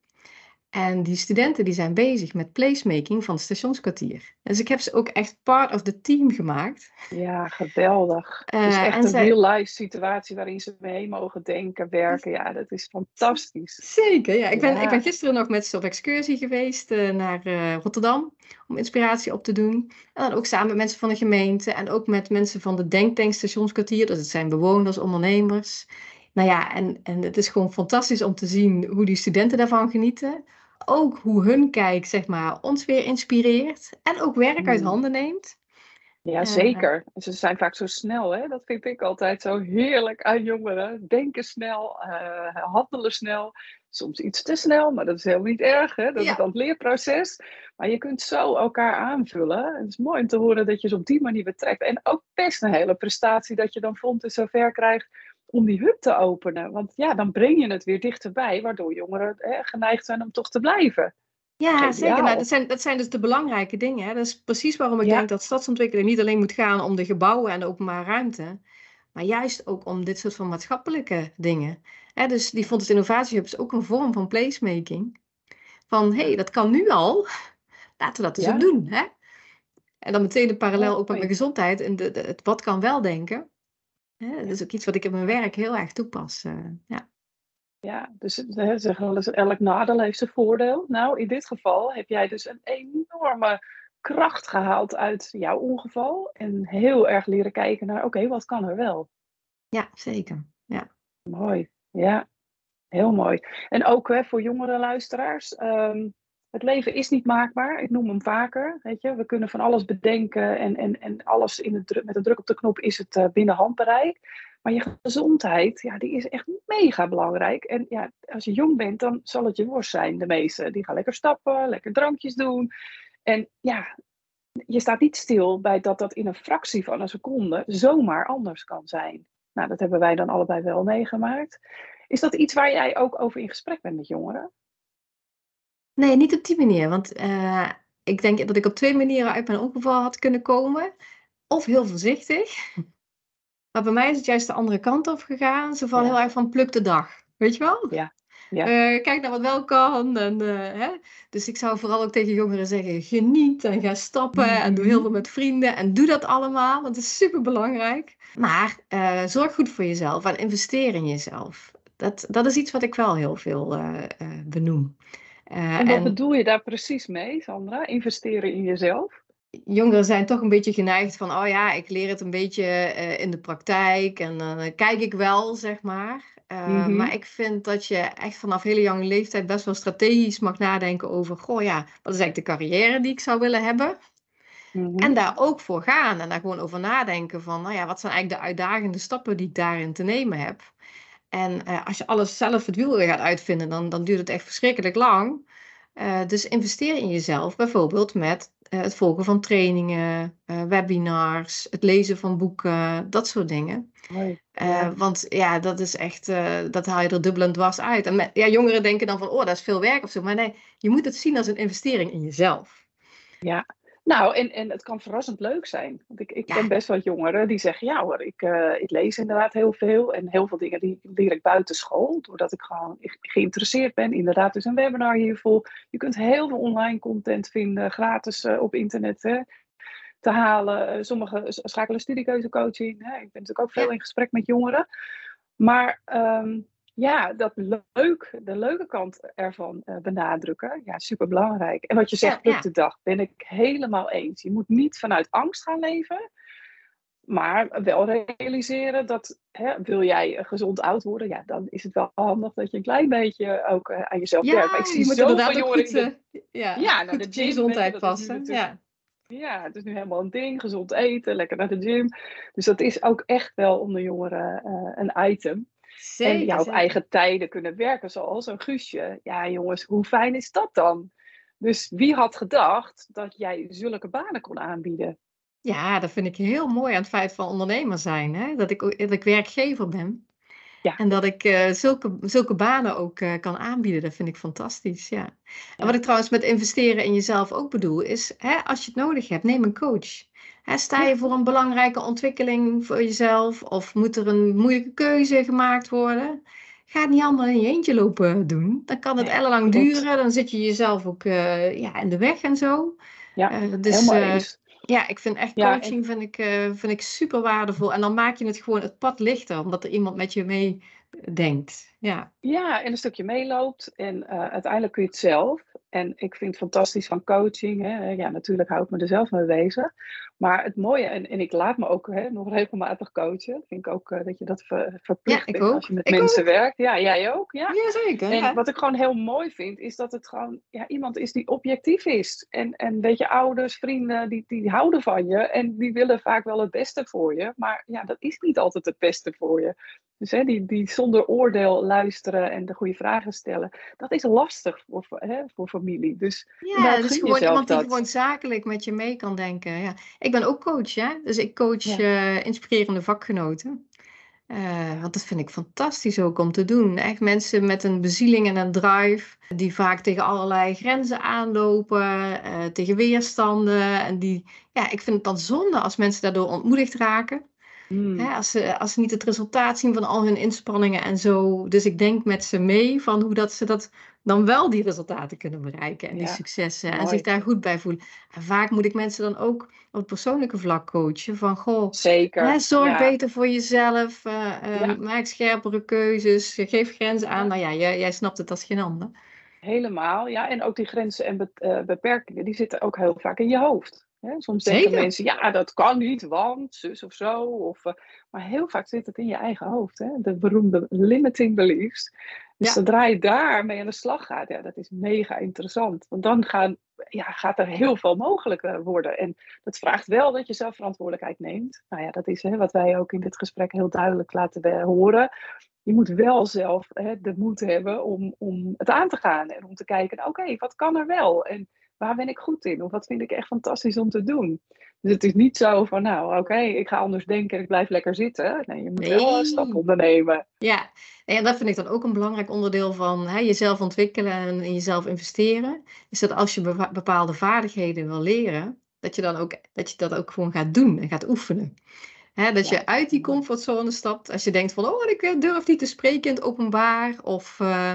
[SPEAKER 1] En die studenten die zijn bezig met placemaking van het stationskwartier. Dus ik heb ze ook echt part of the team gemaakt.
[SPEAKER 3] Ja, geweldig. Dus
[SPEAKER 1] Eh,
[SPEAKER 3] echt
[SPEAKER 1] en
[SPEAKER 3] een
[SPEAKER 1] zij,
[SPEAKER 3] real-life situatie waarin ze mee mogen denken, werken. Ja, dat is fantastisch.
[SPEAKER 1] Zeker, ja. Ik ben, ik ben
[SPEAKER 3] Ja,
[SPEAKER 1] gisteren nog met ze op excursie geweest eh, naar eh, Rotterdam om inspiratie op te doen. En dan ook samen met mensen van de gemeente en ook met mensen van de Denktank Stationskwartier. Dus het zijn bewoners, ondernemers. Nou ja, en, en het is gewoon fantastisch om te zien hoe die studenten daarvan genieten. Ook hoe hun kijk, zeg maar, ons weer inspireert en ook werk uit
[SPEAKER 3] hmm.
[SPEAKER 1] handen neemt.
[SPEAKER 3] Ja,
[SPEAKER 1] Eh,
[SPEAKER 3] zeker. En ze zijn vaak zo snel, hè? Dat vind ik altijd zo heerlijk aan jongeren. Denken snel, eh, handelen snel. Soms iets te snel, maar dat is helemaal niet erg, hè? Dat is
[SPEAKER 1] ja,
[SPEAKER 3] dan het leerproces. Maar je kunt zo elkaar aanvullen. Het is mooi om te horen dat je ze op die manier betrekt. En ook best een hele prestatie dat je dan vond en zover krijgt om die hub te openen. Want ja, dan breng je het weer dichterbij, waardoor jongeren hè, geneigd zijn om toch te blijven.
[SPEAKER 1] Ja, zeker. Nou, dat
[SPEAKER 3] Geniaal.
[SPEAKER 1] zijn, dat zijn dus de belangrijke dingen. Hè. Dat is precies waarom ik denk
[SPEAKER 3] Ja,
[SPEAKER 1] dat stadsontwikkeling niet alleen moet gaan om de gebouwen en de openbare ruimte, maar juist ook om dit soort van maatschappelijke dingen. Hè, dus die Fontes Innovatiehub is ook een vorm van placemaking. Van, hé, hey, dat kan nu al. Laten we dat eens ook
[SPEAKER 3] ja,
[SPEAKER 1] doen. Hè? En dan meteen de parallel ook met mijn
[SPEAKER 3] mooi.
[SPEAKER 1] gezondheid en de, de- het wat kan wel denken. Hè? Dat is ook iets wat ik in mijn werk heel erg toepas. eh, ja.
[SPEAKER 3] Ja, dus hè, ze zeggen wel eens, elk nadeel heeft zijn voordeel. Nou, in dit geval heb jij dus een enorme kracht gehaald uit jouw ongeval. En heel erg leren kijken naar, oké, wat kan er wel?
[SPEAKER 1] Ja, zeker. Ja.
[SPEAKER 3] Mooi, ja, heel mooi. En ook hè, voor jongere luisteraars, um, het leven is niet maakbaar. Ik noem hem vaker, weet je. We kunnen van alles bedenken en, en, en alles in de druk, met een druk op de knop is het uh, binnen handbereik. Maar je gezondheid, ja, die is echt mega belangrijk. En ja, als je jong bent, dan zal het je worst zijn, de meesten. Die gaan lekker stappen, lekker drankjes doen. En ja, je staat niet stil bij dat dat in een fractie van een seconde zomaar anders kan zijn. Nou, dat hebben wij dan allebei wel meegemaakt. Is dat iets waar jij ook over in gesprek bent met jongeren?
[SPEAKER 1] Nee, niet op die manier. Want uh, ik denk dat ik op twee manieren uit mijn ongeval had kunnen komen. Of heel voorzichtig. Maar bij mij is het juist de andere kant op gegaan. Zo van
[SPEAKER 3] Ja.
[SPEAKER 1] heel erg van pluk de dag. Weet je wel?
[SPEAKER 3] Ja. Ja.
[SPEAKER 1] Uh, kijk naar wat wel kan. En, uh, hè? Dus ik zou vooral ook tegen jongeren zeggen, geniet en ga stappen. Mm-hmm. En doe heel veel met vrienden. En doe dat allemaal, want het is super belangrijk. Maar uh, zorg goed voor jezelf en investeer in jezelf. Dat, dat is iets wat ik wel heel veel uh, uh, benoem.
[SPEAKER 3] Uh, en wat en, bedoel je daar precies mee, Sandra? Investeren in jezelf?
[SPEAKER 1] Jongeren zijn toch een beetje geneigd van, oh ja, ik leer het een beetje uh, in de praktijk en dan uh, kijk ik wel, zeg maar. Uh, mm-hmm. Maar ik vind dat je echt vanaf hele jonge leeftijd best wel strategisch mag nadenken over, goh ja, wat is eigenlijk de carrière die ik zou willen hebben? Mm-hmm. En daar ook voor gaan en daar gewoon over nadenken van, nou ja, wat zijn eigenlijk de uitdagende stappen die ik daarin te nemen heb? En uh, als je alles zelf het wiel gaat uitvinden, dan, dan duurt het echt verschrikkelijk lang. Uh, dus investeer in jezelf, bijvoorbeeld met uh, het volgen van trainingen, uh, webinars, het lezen van boeken, dat soort dingen.
[SPEAKER 3] Hoi,
[SPEAKER 1] uh,
[SPEAKER 3] ja.
[SPEAKER 1] Want ja, dat is echt, uh, dat haal je er dubbel en dwars uit. En met, ja, jongeren denken dan van, oh, dat is veel werk of zo. Maar nee, je moet het zien als een investering in jezelf.
[SPEAKER 3] Ja. Nou, en, en het kan verrassend leuk zijn. Want ik, ik ja. ken best wat jongeren die zeggen, ja hoor, ik, uh, ik lees inderdaad heel veel. En heel veel dingen die leer ik buiten school. Doordat ik gewoon geïnteresseerd ben. Inderdaad, dus een webinar hiervoor. Je kunt heel veel online content vinden, gratis uh, op internet hè, te halen. Sommigen schakelen studiekeuzecoaching. Hè. Ik ben natuurlijk ook veel ja. in gesprek met jongeren. Maar... Um, Ja, dat leuk, de leuke kant ervan uh, benadrukken. Ja, superbelangrijk. En wat je zegt, pluk ja, ja. de dag, ben ik helemaal eens. Je moet niet vanuit angst gaan leven. Maar wel realiseren dat, hè, wil jij gezond oud worden? Ja, dan is het wel handig dat je een klein beetje ook uh, aan jezelf
[SPEAKER 1] ja,
[SPEAKER 3] werkt. Maar ik zie
[SPEAKER 1] je moet
[SPEAKER 3] zoveel jongeren...
[SPEAKER 1] Goed, uh, ja,
[SPEAKER 3] ja, naar
[SPEAKER 1] goed
[SPEAKER 3] de gym,
[SPEAKER 1] gezondheid
[SPEAKER 3] je,
[SPEAKER 1] passen.
[SPEAKER 3] Ja. Ja, het is nu helemaal een ding. Gezond eten, lekker naar de gym. Dus dat is ook echt wel onder jongeren uh, een item.
[SPEAKER 1] Zeker,
[SPEAKER 3] en ja, op
[SPEAKER 1] zeker.
[SPEAKER 3] eigen tijden kunnen werken, zoals een Guusje. Ja, jongens, hoe fijn is dat dan? Dus wie had gedacht dat jij zulke banen kon aanbieden?
[SPEAKER 1] Ja, dat vind ik heel mooi aan het feit van ondernemer zijn. Hè? Dat, ik, dat ik werkgever ben. Ja. En dat ik uh, zulke, zulke banen ook uh, kan aanbieden. Dat vind ik fantastisch, ja. En ja. wat ik trouwens met investeren in jezelf ook bedoel, is hè, als je het nodig hebt, neem een coach. Hè, sta je voor een belangrijke ontwikkeling voor jezelf? Of moet er een moeilijke keuze gemaakt worden? Ga het niet allemaal in je eentje lopen doen. Dan kan het nee, ellenlang duren. Dan zit je jezelf ook uh, ja, in de weg en zo.
[SPEAKER 3] Ja, uh, dus, helemaal eens.
[SPEAKER 1] Uh, ja, ik vind echt coaching ja, en... vind ik, uh, vind ik super waardevol. En dan maak je het gewoon het pad lichter. Omdat er iemand met je mee denkt. Ja,
[SPEAKER 3] ja en een stukje meeloopt. En uh, uiteindelijk kun je het zelf. En ik vind het fantastisch van coaching. Hè. Ja, natuurlijk hou ik me er zelf mee bezig. Maar het mooie, en, en ik laat me ook hè, nog regelmatig coachen. Ik vind ook uh, dat je dat ver, verplicht
[SPEAKER 1] ja,
[SPEAKER 3] bent
[SPEAKER 1] ook.
[SPEAKER 3] als je met
[SPEAKER 1] ik
[SPEAKER 3] mensen
[SPEAKER 1] ook.
[SPEAKER 3] werkt. Ja, jij ook. Ja,
[SPEAKER 1] ja zeker.
[SPEAKER 3] En
[SPEAKER 1] ja.
[SPEAKER 3] wat ik gewoon heel mooi vind, is dat het gewoon ja, iemand is die objectief is. En, en weet je, ouders, vrienden, die, die houden van je. En die willen vaak wel het beste voor je. Maar ja, dat is niet altijd het beste voor je. Dus hè, die, die zonder oordeel luisteren en de goede vragen stellen. Dat is lastig voor, hè, voor familie. Dus
[SPEAKER 1] ja, het is gewoon iemand dat. die gewoon zakelijk met je mee kan denken. Ja. Ik ben ook coach, hè? Dus ik coach ja. uh, inspirerende vakgenoten. Uh, want dat vind ik fantastisch ook om te doen. Echt mensen met een bezieling en een drive. Die vaak tegen allerlei grenzen aanlopen. Uh, tegen weerstanden. En die, ja, ik vind het dan zonde als mensen daardoor ontmoedigd raken. Hmm. Hè, als, ze, als ze niet het resultaat zien van al hun inspanningen en zo. Dus ik denk met ze mee van hoe dat ze dat dan wel die resultaten kunnen bereiken. En die ja, successen. Mooi. En zich daar goed bij voelen. En vaak moet ik mensen dan ook op het persoonlijke vlak coachen. Van goh,
[SPEAKER 3] Zeker.
[SPEAKER 1] Hè, zorg
[SPEAKER 3] ja.
[SPEAKER 1] beter voor jezelf. Uh, uh, ja. Maak scherpere keuzes. Geef grenzen aan. Ja. Nou ja, jij, jij snapt het als geen ander.
[SPEAKER 3] Helemaal, ja. En ook die grenzen en be- uh, beperkingen, die zitten ook heel vaak in je hoofd. Hè? Soms
[SPEAKER 1] Zeker.
[SPEAKER 3] denken mensen, ja, dat kan niet, want zus of zo. Of, uh, maar heel vaak zit het in je eigen hoofd. Hè? De beroemde limiting beliefs. Dus
[SPEAKER 1] Ja.
[SPEAKER 3] zodra je daarmee aan de slag gaat, ja, dat is mega interessant. Want dan gaan, ja, gaat er heel veel mogelijk worden. En dat vraagt wel dat je zelf verantwoordelijkheid neemt. Nou ja, dat is hè, wat wij ook in dit gesprek heel duidelijk laten horen. Je moet wel zelf hè, de moed hebben om, om het aan te gaan. En om te kijken, oké, okay, wat kan er wel? En waar ben ik goed in? Of wat vind ik echt fantastisch om te doen? Dus het is niet zo van, nou, oké, okay, ik ga anders denken en ik blijf lekker zitten. Nee, je moet
[SPEAKER 1] Nee.
[SPEAKER 3] wel een stap ondernemen.
[SPEAKER 1] Ja, en dat vind ik dan ook een belangrijk onderdeel van hè, jezelf ontwikkelen en in jezelf investeren. Is dat als je be- bepaalde vaardigheden wil leren, dat je dan ook, dat je dat ook gewoon gaat doen en gaat oefenen. Hè, dat
[SPEAKER 3] Ja.
[SPEAKER 1] je uit die comfortzone stapt. Als je denkt van, oh, ik durf niet te spreken in het openbaar. Of uh,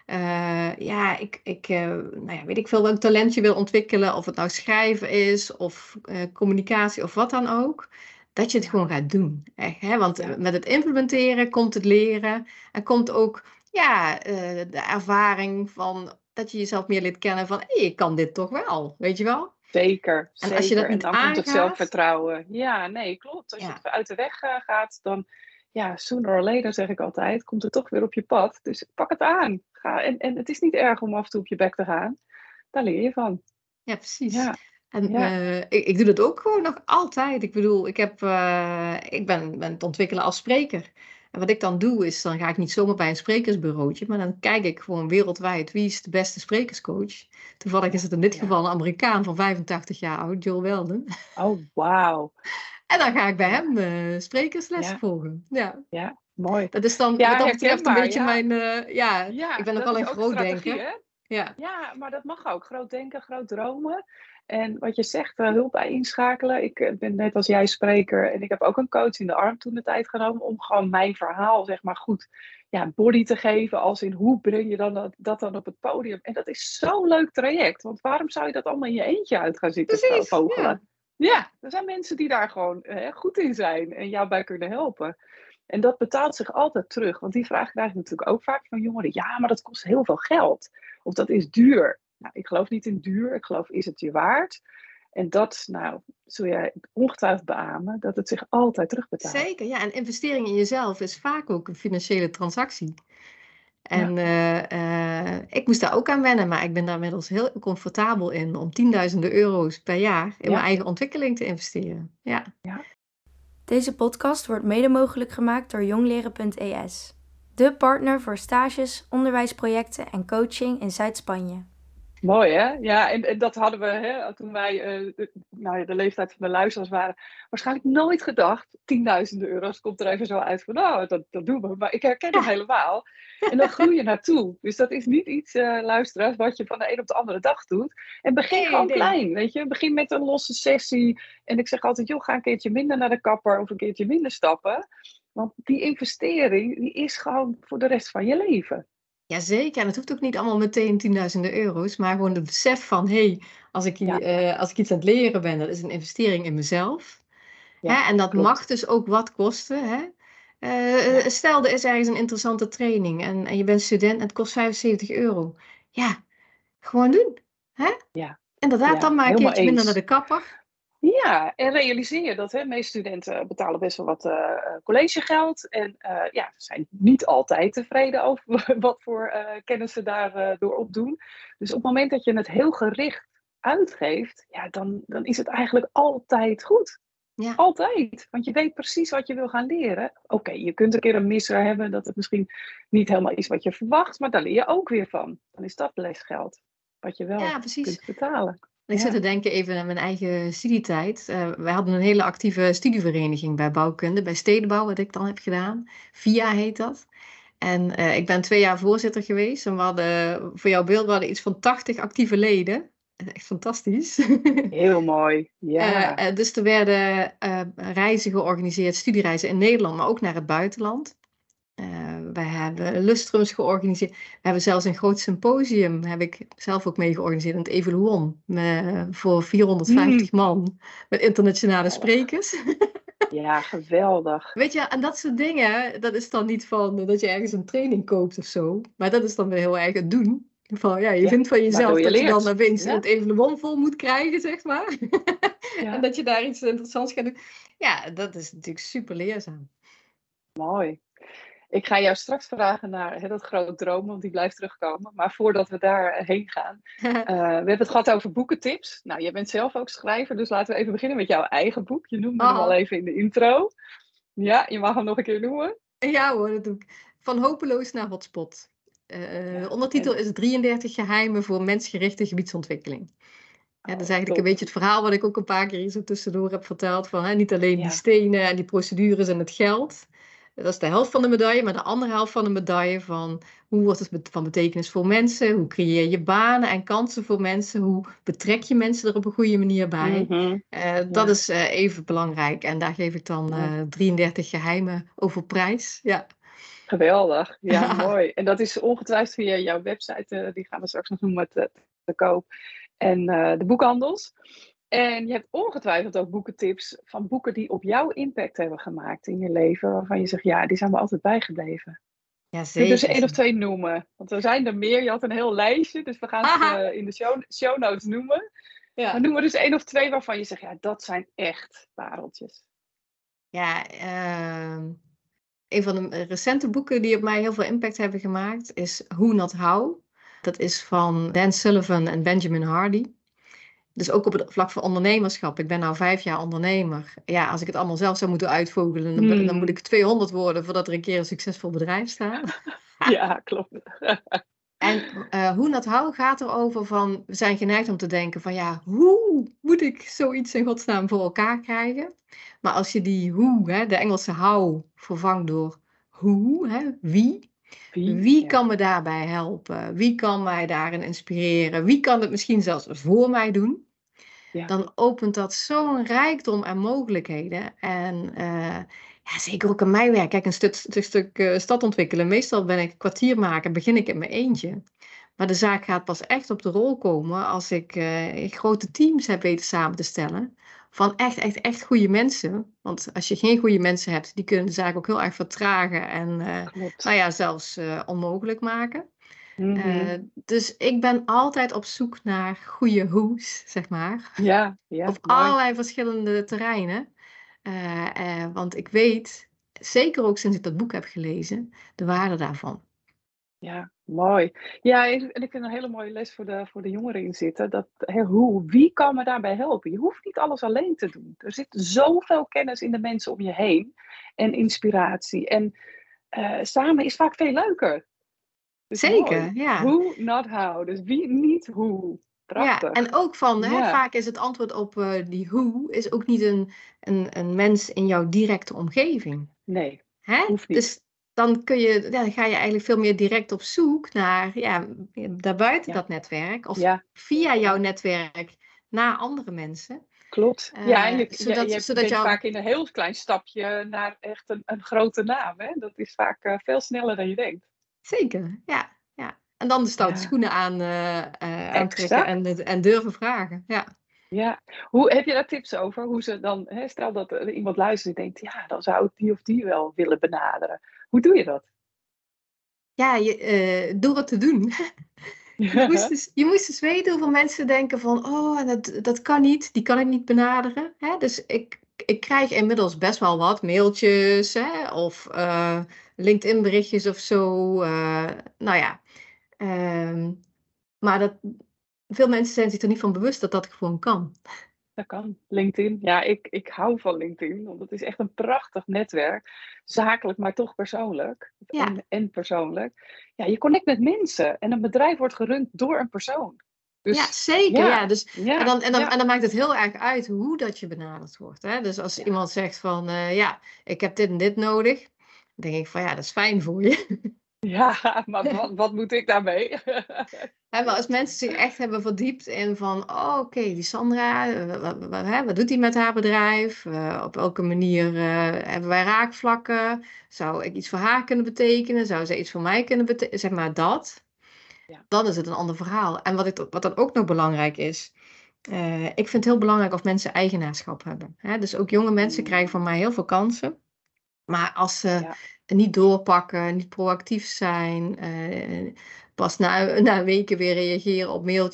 [SPEAKER 1] uh, ja, ik, ik uh, nou ja, weet ik veel welk talent je wil ontwikkelen. Of het nou schrijven is of uh, communicatie of wat dan ook. Dat je het gewoon gaat doen. Echt, hè? Want
[SPEAKER 3] Ja.
[SPEAKER 1] met het implementeren komt het leren. En komt ook ja, uh, de ervaring van dat je jezelf meer leert kennen van, hé, hey, ik kan dit toch wel. Weet je wel?
[SPEAKER 3] Zeker,
[SPEAKER 1] En
[SPEAKER 3] zeker.
[SPEAKER 1] als je dat niet
[SPEAKER 3] en dan
[SPEAKER 1] aangaat,
[SPEAKER 3] komt het zelfvertrouwen. Ja, nee, klopt. Als
[SPEAKER 1] ja.
[SPEAKER 3] je het uit de weg uh, gaat, dan, ja, sooner or later zeg ik altijd, komt het toch weer op je pad. Dus pak het aan. Ga, en, en het is niet erg om af en toe op je bek te gaan. Daar leer je van.
[SPEAKER 1] Ja, precies.
[SPEAKER 3] Ja.
[SPEAKER 1] En
[SPEAKER 3] Ja.
[SPEAKER 1] uh, ik, ik doe dat ook gewoon nog altijd. Ik bedoel, ik, heb, uh, ik ben, ben het ontwikkelen als spreker. En wat ik dan doe is, dan ga ik niet zomaar bij een sprekersbureautje, maar dan kijk ik gewoon wereldwijd wie is de beste sprekerscoach. Toevallig is het in dit
[SPEAKER 3] Ja.
[SPEAKER 1] geval een Amerikaan van vijfentachtig jaar oud, Joel Weldon.
[SPEAKER 3] Oh, wauw.
[SPEAKER 1] En dan ga ik bij hem uh, sprekerslessen
[SPEAKER 3] Ja.
[SPEAKER 1] volgen. Ja.
[SPEAKER 3] Ja, mooi.
[SPEAKER 1] Dat is dan
[SPEAKER 3] Ja,
[SPEAKER 1] wat dat betreft een beetje
[SPEAKER 3] ja.
[SPEAKER 1] mijn... Uh, ja,
[SPEAKER 3] Ja,
[SPEAKER 1] ik ben ook
[SPEAKER 3] dat
[SPEAKER 1] wel
[SPEAKER 3] is
[SPEAKER 1] een
[SPEAKER 3] ook
[SPEAKER 1] groot
[SPEAKER 3] strategie,
[SPEAKER 1] denker.
[SPEAKER 3] hè?
[SPEAKER 1] Ja.
[SPEAKER 3] Ja, maar dat mag ook. Groot denken, groot dromen. En wat je zegt, uh, hulp bij inschakelen. Ik uh, ben net als jij spreker en ik heb ook een coach in de arm toen de tijd genomen om gewoon mijn verhaal, zeg maar, goed ja, body te geven. Als in, hoe breng je dan dat, dat dan op het podium? En dat is zo'n leuk traject. Want waarom zou je dat allemaal in je eentje uit gaan zitten
[SPEAKER 1] Precies,
[SPEAKER 3] vogelen? Ja. ja, er zijn mensen die daar gewoon uh, goed in zijn en jou bij kunnen helpen. En dat betaalt zich altijd terug. Want die vraag krijg ik natuurlijk ook vaak van jongeren. Ja, maar dat kost heel veel geld. Of dat is duur. Nou, ik geloof niet in duur. Ik geloof, is het je waard? En dat, nou, zul jij ongetwijfeld beamen, dat het zich altijd terugbetaalt.
[SPEAKER 1] Zeker, ja. En investering in jezelf is vaak ook een financiële transactie. En ja. uh, uh, ik moest daar ook aan wennen, maar ik ben daar inmiddels heel comfortabel in om tienduizenden euro's per jaar in ja. mijn eigen ontwikkeling te investeren. Ja.
[SPEAKER 3] ja.
[SPEAKER 4] Deze podcast wordt mede mogelijk gemaakt door jongleren punt e s, de partner voor stages, onderwijsprojecten en coaching in Zuid-Spanje.
[SPEAKER 3] Mooi, hè? Ja, en, en dat hadden we hè, toen wij uh, de, nou, de leeftijd van de luisteraars waren. Waarschijnlijk nooit gedacht. tienduizenden euro's komt er even zo uit van, nou, dat, dat doen we. Maar ik herken het helemaal. En dan groei je naartoe. Dus dat is niet iets, uh, luisteraars, wat je van de een op de andere dag doet. En begin nee, gewoon nee. klein, weet je. Begin met een losse sessie. En ik zeg altijd, joh, ga een keertje minder naar de kapper of een keertje minder stappen. Want die investering, die is gewoon voor de rest van je leven.
[SPEAKER 1] Jazeker, en het hoeft ook niet allemaal meteen tienduizenden euro's, maar gewoon het besef van, hé, hey, als, ik, ja. uh, als ik iets aan het leren ben, dat is een investering in mezelf. Ja, hè? En dat klopt. Mag dus ook wat kosten. Hè? Uh, ja. Stel, er is ergens een interessante training en, en je bent student en het kost vijfenzeventig euro. Ja, gewoon doen. Hè?
[SPEAKER 3] Ja.
[SPEAKER 1] Inderdaad,
[SPEAKER 3] ja,
[SPEAKER 1] dan maar een keertje eens. minder naar de kapper.
[SPEAKER 3] Ja, en realiseer je dat hè, meeste studenten betalen best wel wat uh, collegegeld. En uh, ja, ze zijn niet altijd tevreden over wat voor uh, kennis ze daardoor uh, opdoen. Dus op het moment dat je het heel gericht uitgeeft, ja, dan, dan is het eigenlijk altijd goed. Ja. Altijd. Want je weet precies wat je wil gaan leren. Oké, okay, je kunt een keer een misser hebben dat het misschien niet helemaal is wat je verwacht. Maar daar leer je ook weer van. Dan is dat lesgeld wat je wel ja, kunt betalen.
[SPEAKER 1] Ik zit te denken even aan mijn eigen studietijd. Uh, wij hadden een hele actieve studievereniging bij bouwkunde, bij stedenbouw, wat ik dan heb gedaan. V I A heet dat. En uh, ik ben twee jaar voorzitter geweest. En we hadden, voor jouw beeld, we hadden iets van tachtig actieve leden. Echt fantastisch.
[SPEAKER 3] Heel mooi, ja.
[SPEAKER 1] Uh, uh, dus er werden uh, reizen georganiseerd, studiereizen in Nederland, maar ook naar het buitenland. Uh, wij hebben lustrums georganiseerd. We hebben zelfs een groot symposium, heb ik zelf ook mee georganiseerd, in het Evaluon. Met, voor vierhonderdvijftig mm. man, met internationale sprekers.
[SPEAKER 3] Ja, geweldig.
[SPEAKER 1] Weet je, en dat soort dingen, dat is dan niet van dat je ergens een training koopt of zo. Maar dat is dan weer heel erg het doen. Van, ja, je ja, vindt van jezelf je dat leert. Je dan opeens ja. het Evaluon vol moet krijgen, zeg maar.
[SPEAKER 3] Ja.
[SPEAKER 1] En dat je daar iets interessants gaat doen. Ja, dat is natuurlijk super leerzaam.
[SPEAKER 3] Mooi. Ik ga jou straks vragen naar hè, dat grote dromen, want die blijft terugkomen. Maar voordat we daar heen gaan, uh, we hebben het gehad over boekentips. Nou, jij bent zelf ook schrijver, dus laten we even beginnen met jouw eigen boek. Je noemde hem
[SPEAKER 1] Oh.
[SPEAKER 3] al even in de intro. Ja, je mag hem nog een keer noemen.
[SPEAKER 1] Ja hoor, dat doe ik. Van hopeloos naar hotspot. Uh,
[SPEAKER 3] Ja,
[SPEAKER 1] de ondertitel
[SPEAKER 3] en-
[SPEAKER 1] is drieëndertig geheimen voor mensgerichte gebiedsontwikkeling. Ja, dat is
[SPEAKER 3] Oh,
[SPEAKER 1] eigenlijk
[SPEAKER 3] top.
[SPEAKER 1] een beetje het verhaal wat ik ook een paar keer hier zo tussendoor heb verteld. Van, hè, niet alleen
[SPEAKER 3] Ja.
[SPEAKER 1] die stenen en die procedures en het geld. Dat is de helft van de medaille. Maar de andere helft van de medaille van hoe wordt het bet- van betekenis voor mensen? Hoe creëer je banen en kansen voor mensen? Hoe betrek je mensen er op een goede manier bij?
[SPEAKER 3] Mhm.
[SPEAKER 1] Uh, dat
[SPEAKER 3] Ja.
[SPEAKER 1] is uh, even belangrijk. En daar geef ik dan uh, drieëndertig geheimen over prijs. Ja.
[SPEAKER 3] Geweldig, ja, mooi. En dat is ongetwijfeld via jouw website, uh, die gaan we straks nog noemen, te, te koop. En uh, de boekhandels. En je hebt ongetwijfeld ook boekentips van boeken die op jou impact hebben gemaakt in je leven. Waarvan je zegt, ja, die zijn me altijd bijgeleven.
[SPEAKER 1] Ja,
[SPEAKER 3] Kun je dus
[SPEAKER 1] zeker.
[SPEAKER 3] één of twee noemen? Want er zijn er meer, je had een heel lijstje, dus we gaan ze uh, in de show, show notes noemen. Ja. Maar noem er dus één of twee waarvan je zegt, ja, dat zijn echt pareltjes.
[SPEAKER 1] Ja, uh... een van de recente boeken die op mij heel veel impact hebben gemaakt is Who Not How. Dat is van Dan Sullivan en Benjamin Hardy. Dus ook op het vlak van ondernemerschap. Ik ben nou vijf jaar ondernemer. Ja, als ik het allemaal zelf zou moeten uitvogelen, dan, hmm. dan moet ik tweehonderd worden voordat er een keer een succesvol bedrijf staat.
[SPEAKER 3] Ja, klopt.
[SPEAKER 1] En uh, Who Not How gaat erover van, we zijn geneigd om te denken van ja, hoe moet ik zoiets in godsnaam voor elkaar krijgen? Maar als je die hoe, hè, de Engelse how, vervangt door hoe, hè, wie, wie, wie ja. kan me daarbij helpen? Wie kan mij daarin inspireren? Wie kan het misschien zelfs voor mij doen? Ja. Dan opent dat zo'n rijkdom aan mogelijkheden. En uh, ja, zeker ook in mijn werk. Kijk, een stuk, stuk, stuk uh, stad ontwikkelen. Meestal ben ik een kwartier maken, begin ik in mijn eentje. Maar de zaak gaat pas echt op de rol komen als ik uh, grote teams heb weten samen te stellen. Van echt, echt, echt goede mensen. Want als je geen goede mensen hebt, die kunnen de zaak ook heel erg vertragen. En uh, nou ja, zelfs uh, onmogelijk maken. Mm-hmm. Uh, dus ik ben altijd op zoek naar goede hoes, zeg maar.
[SPEAKER 3] Ja, ja.
[SPEAKER 1] Op
[SPEAKER 3] mooi.
[SPEAKER 1] allerlei verschillende terreinen. Uh, uh, want ik weet, zeker ook sinds ik dat boek heb gelezen, de waarde daarvan.
[SPEAKER 3] Ja, mooi. Ja, en ik vind een hele mooie les voor de, voor de jongeren in zitten. Dat, he, hoe, wie kan me daarbij helpen? Je hoeft niet alles alleen te doen. Er zit zoveel kennis in de mensen om je heen. En inspiratie. En uh, samen is vaak veel leuker. Dus
[SPEAKER 1] zeker,
[SPEAKER 3] mooi.
[SPEAKER 1] ja.
[SPEAKER 3] Who, not how. Dus wie, niet hoe. Prachtig.
[SPEAKER 1] Ja, en ook van, hè,
[SPEAKER 3] ja.
[SPEAKER 1] vaak is het antwoord op uh, die hoe, is ook niet een, een, een mens in jouw directe omgeving.
[SPEAKER 3] Nee,
[SPEAKER 1] hè?
[SPEAKER 3] hoeft niet.
[SPEAKER 1] Dus dan, kun je, ja, dan ga je eigenlijk veel meer direct op zoek naar, ja, daarbuiten
[SPEAKER 3] ja.
[SPEAKER 1] dat netwerk. Of
[SPEAKER 3] ja.
[SPEAKER 1] via jouw netwerk naar andere mensen.
[SPEAKER 3] Klopt.
[SPEAKER 1] Uh,
[SPEAKER 3] ja, en je,
[SPEAKER 1] zodat,
[SPEAKER 3] je, je
[SPEAKER 1] zodat
[SPEAKER 3] bent
[SPEAKER 1] jou...
[SPEAKER 3] vaak in een heel klein stapje naar echt een, een grote naam. Hè? Dat is vaak uh, veel sneller dan je denkt.
[SPEAKER 1] Zeker, ja. ja. En dan de stoute ja. schoenen aan, uh, uh, aantrekken en, en durven vragen. Ja.
[SPEAKER 3] Ja, hoe heb je daar tips over? Hoe ze dan, hè, stel dat er iemand luistert en denkt, ja, dan zou ik die of die wel willen benaderen. Hoe doe je dat?
[SPEAKER 1] Ja, je, uh, door het te doen. je, moest dus, je moest dus weten hoeveel mensen denken van, oh, dat, dat kan niet, die kan ik niet benaderen. Hè? Dus ik, ik krijg inmiddels best wel wat mailtjes, hè? Of uh, LinkedIn berichtjes of zo. Uh, nou ja, um, maar dat... Veel mensen zijn zich er niet van bewust dat dat gewoon kan.
[SPEAKER 3] Dat kan. LinkedIn. Ja, ik, ik hou van LinkedIn. Want het is echt een prachtig netwerk. Zakelijk, maar toch persoonlijk.
[SPEAKER 1] Ja.
[SPEAKER 3] En, en persoonlijk. Ja, je connect met mensen. En een bedrijf wordt gerund door een persoon. Dus,
[SPEAKER 1] ja, zeker. Ja. Ja. Dus,
[SPEAKER 3] ja.
[SPEAKER 1] En, dan, en, dan,
[SPEAKER 3] ja.
[SPEAKER 1] en dan maakt het heel erg uit hoe dat je benaderd wordt. Hè? Dus als ja. iemand zegt van, uh, ja, ik heb dit en dit nodig. Dan denk ik van, ja, dat is fijn voor je.
[SPEAKER 3] Ja, maar wat, wat moet ik daarmee?
[SPEAKER 1] Ja, maar als mensen zich echt hebben verdiept in van, oh, oké, okay, die Sandra, uh, wat, wat, hè, wat doet die met haar bedrijf? Uh, op welke manier uh, hebben wij raakvlakken? Zou ik iets voor haar kunnen betekenen? Zou zij iets voor mij kunnen betekenen? Zeg maar dat. Ja. Dan is het een ander verhaal. En wat, ik, wat dan ook nog belangrijk is, uh, ik vind het heel belangrijk of mensen eigenaarschap hebben. Hè? Dus ook jonge mensen krijgen van mij heel veel kansen. Maar als ze ja. niet doorpakken, niet proactief zijn, uh, pas na, na weken weer reageren op mailtjes.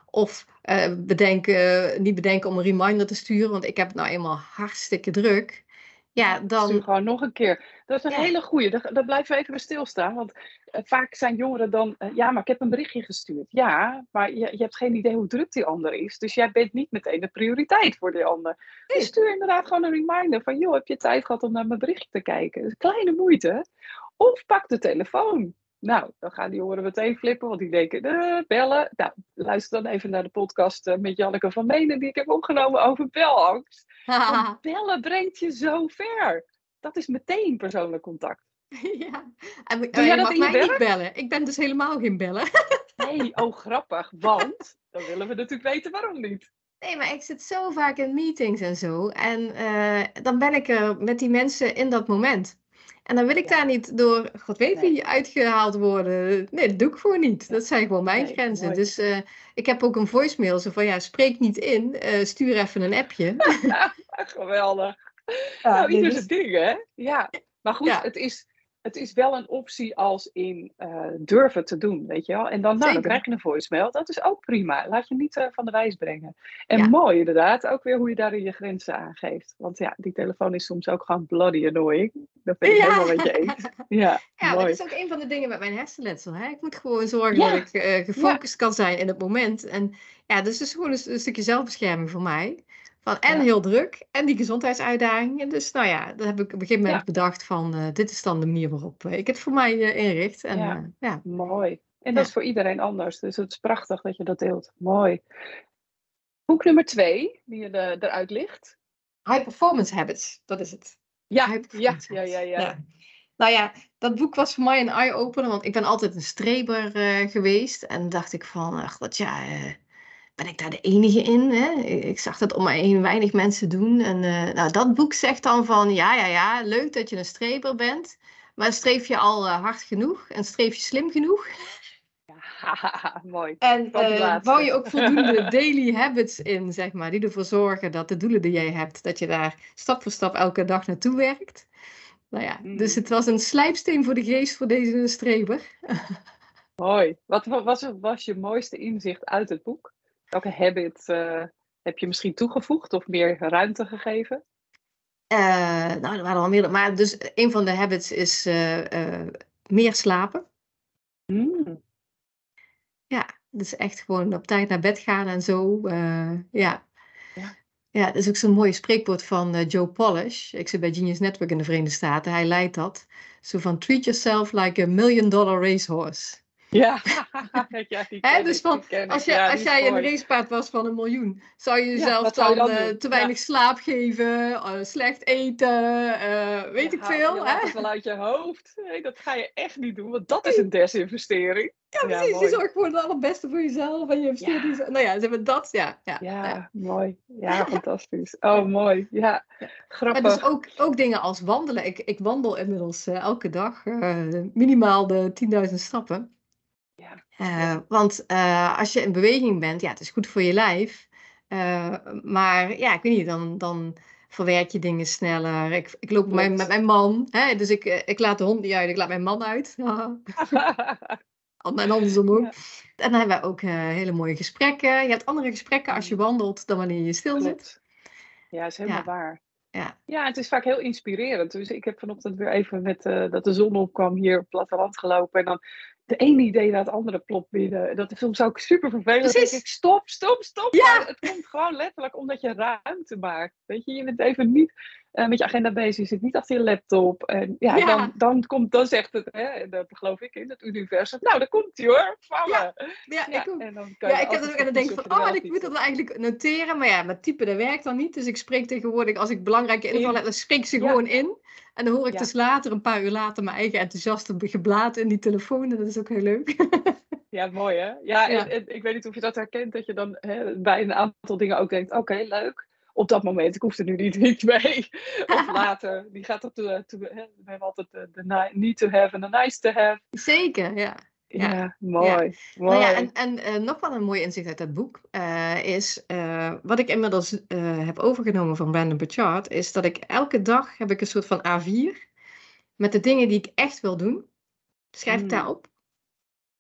[SPEAKER 1] Of uh, bedenken, niet bedenken om een reminder te sturen, want ik heb het nou eenmaal hartstikke druk. Ja, dan...
[SPEAKER 3] Stuur gewoon nog een keer. Dat is een
[SPEAKER 1] ja.
[SPEAKER 3] hele goeie. Daar, daar blijven we even bij stilstaan. Want uh, vaak zijn jongeren dan... Uh, ja, maar ik heb een berichtje gestuurd. Ja, maar je, je hebt geen idee hoe druk die ander is. Dus jij bent niet meteen de prioriteit voor die ander. Nee. Dus stuur inderdaad gewoon een reminder van... joh, heb je tijd gehad om naar mijn berichtje te kijken? Dat is een kleine moeite. Of pak de telefoon. Nou, dan gaan die jongeren meteen flippen, want die denken, uh, bellen. Nou, luister dan even naar de podcast uh, met Janneke van Menen, die ik heb opgenomen over belangst. Want bellen brengt je zo ver. Dat is meteen persoonlijk contact.
[SPEAKER 1] Ja, en,
[SPEAKER 3] Doe jij
[SPEAKER 1] je
[SPEAKER 3] dat
[SPEAKER 1] mag
[SPEAKER 3] in je
[SPEAKER 1] mij
[SPEAKER 3] werk?
[SPEAKER 1] niet bellen. Ik ben dus helemaal geen bellen.
[SPEAKER 3] Nee, oh grappig, want dan willen we natuurlijk weten waarom niet.
[SPEAKER 1] Nee, maar ik zit zo vaak in meetings en zo. En uh, dan ben ik er met die mensen in dat moment. En dan wil ik ja. daar niet door, god weet wie, nee. uitgehaald worden. Nee, dat doe ik gewoon niet. Ja. Dat zijn gewoon mijn nee, grenzen. Mooi. Dus uh, ik heb ook een voicemail. Zo van, ja, spreek niet in. Uh, stuur even een appje.
[SPEAKER 3] Geweldig. Ja, nou, ieder zijn ding, hè? Ja. Maar goed, ja. het, is, het is wel een optie als in uh, durven te doen, weet je wel. En dan, nou, dan krijg je een voicemail. Dat is ook prima. Laat je niet uh, van de wijs brengen. En ja. mooi inderdaad, ook weer hoe je daarin je grenzen aangeeft. Want ja, die telefoon is soms ook gewoon bloody annoying. Dat ben ik ja. helemaal met je eens. Ja,
[SPEAKER 1] ja
[SPEAKER 3] mooi.
[SPEAKER 1] dat is ook een van de dingen met mijn hersenletsel. Hè? Ik moet gewoon zorgen ja. dat ik uh, gefocust ja. kan zijn in het moment. En ja, dus het is gewoon een, een stukje zelfbescherming voor mij. Van, en ja. heel druk, en die gezondheidsuitdagingen. Dus nou ja, dat heb ik op een gegeven moment ja. bedacht van... Uh, dit is dan de manier waarop uh, ik het voor mij uh, inricht. En,
[SPEAKER 3] ja.
[SPEAKER 1] Uh, ja.
[SPEAKER 3] Mooi. En dat ja. is voor iedereen anders. Dus het is prachtig dat je dat deelt. Mooi. Boek nummer twee, die je de, eruit ligt.
[SPEAKER 1] High Performance Habits, dat is het.
[SPEAKER 3] Ja, ja, ja, ja, ja.
[SPEAKER 1] ja. Nou ja, dat boek was voor mij een eye-opener. Want ik ben altijd een streber uh, geweest. En dacht ik van, ach, dat ja... Uh, ben ik daar de enige in? Hè? Ik zag dat om mij heen weinig mensen doen. En uh, nou, dat boek zegt dan van, ja, ja, ja, leuk dat je een streber bent. Maar streef je al uh, hard genoeg? En streef je slim genoeg?
[SPEAKER 3] Ja, mooi.
[SPEAKER 1] En uh, bouw je ook voldoende daily habits in, zeg maar, die ervoor zorgen dat de doelen die jij hebt, dat je daar stap voor stap elke dag naartoe werkt. Nou ja, mm. dus het was een slijpsteen voor de geest voor deze streber.
[SPEAKER 3] Mooi. Wat was, was je mooiste inzicht uit het boek? Welke habit uh, heb je misschien toegevoegd of meer ruimte gegeven?
[SPEAKER 1] Uh, nou, er waren al meer. Maar dus een van de habits is uh, uh, meer slapen.
[SPEAKER 3] Mm.
[SPEAKER 1] Ja, dus echt gewoon op tijd naar bed gaan en zo. Uh, ja.
[SPEAKER 3] Ja.
[SPEAKER 1] Ja, dat is ook zo'n mooi spreekwoord van uh, Joe Polish. Ik zit bij Genius Network in de Verenigde Staten. Hij leidt dat. Zo van, treat yourself like a million dollar racehorse.
[SPEAKER 3] Ja, ja die
[SPEAKER 1] He, dus van,
[SPEAKER 3] ik,
[SPEAKER 1] als, je,
[SPEAKER 3] ja,
[SPEAKER 1] als jij een racepaard was van een miljoen, zou je jezelf
[SPEAKER 3] ja,
[SPEAKER 1] dan,
[SPEAKER 3] je dan
[SPEAKER 1] uh, te weinig ja. slaap geven, uh, slecht eten, uh, weet ja, ik veel.
[SPEAKER 3] Je
[SPEAKER 1] hè?
[SPEAKER 3] laat het wel uit je hoofd. Nee, dat ga je echt niet doen, want dat is een desinvestering.
[SPEAKER 1] Ja, precies. Ja, je zorgt voor het allerbeste voor jezelf en je investeert ja. in... Nou ja, ze hebben dat, ja. Ja,
[SPEAKER 3] ja,
[SPEAKER 1] ja.
[SPEAKER 3] mooi. Ja, fantastisch. Oh, mooi. Ja, grappig.
[SPEAKER 1] Maar dus ook, ook dingen als wandelen. Ik, ik wandel inmiddels uh, elke dag uh, minimaal de tienduizend stappen.
[SPEAKER 3] Ja.
[SPEAKER 1] Uh, want uh, als je in beweging bent, ja, het is goed voor je lijf. Uh, maar ja, ik weet niet, dan, dan verwerk je dingen sneller. Ik, ik loop mijn, met mijn man, hè, dus ik, ik laat de hond niet uit, ik laat mijn man uit. En andersom ook. Ja. En dan hebben we ook uh, hele mooie gesprekken. Je hebt andere gesprekken als je wandelt dan wanneer je stil zit.
[SPEAKER 3] Ja, dat is helemaal
[SPEAKER 1] ja.
[SPEAKER 3] waar.
[SPEAKER 1] Ja.
[SPEAKER 3] ja, het is vaak heel inspirerend. Dus ik heb vanochtend weer even met uh, dat de zon opkwam hier op het platteland gelopen. En dan de ene idee naar het andere plopt binnen. Dat is soms ook super vervelend. Dan denk ik, stop, stop, stop.
[SPEAKER 1] Ja.
[SPEAKER 3] Maar het komt gewoon letterlijk omdat je ruimte maakt. Weet je, je bent even niet uh, met je agenda bezig. Je zit niet achter je laptop. En ja, ja. Dan, dan, komt, dan zegt het, hè, en dat geloof ik in, het universum. Nou, daar komt hij hoor. Vallen.
[SPEAKER 1] Ja, ja, ja, ik ook.
[SPEAKER 3] En dan
[SPEAKER 1] ja, ik heb er ook aan het denken van, oh, ik moet dat eigenlijk noteren. Maar ja, met typen, dat werkt dan niet. Dus ik spreek tegenwoordig, als ik belangrijke info heb, dan spreek ik ze ja. gewoon in. En dan hoor ik ja. dus later, een paar uur later, mijn eigen enthousiaste geblaat in die telefoon. En dat is ook heel leuk.
[SPEAKER 3] Ja, mooi hè? Ja, ja. En, en ik weet niet of je dat herkent, dat je dan hè, bij een aantal dingen ook denkt, oké, okay, leuk. Op dat moment, ik hoef er nu niet, niet mee. Of later, die gaat op de, to, hè, we hebben altijd de, de need to have en de nice to have.
[SPEAKER 1] Zeker, ja.
[SPEAKER 3] Ja, ja, mooi. Ja. mooi.
[SPEAKER 1] Nou ja, en en uh, nog wel een mooi inzicht uit dat boek uh, is, uh, wat ik inmiddels uh, heb overgenomen van Brendon Burchard, is dat ik elke dag heb ik een soort van A vier met de dingen die ik echt wil doen. Schrijf ik mm. daarop.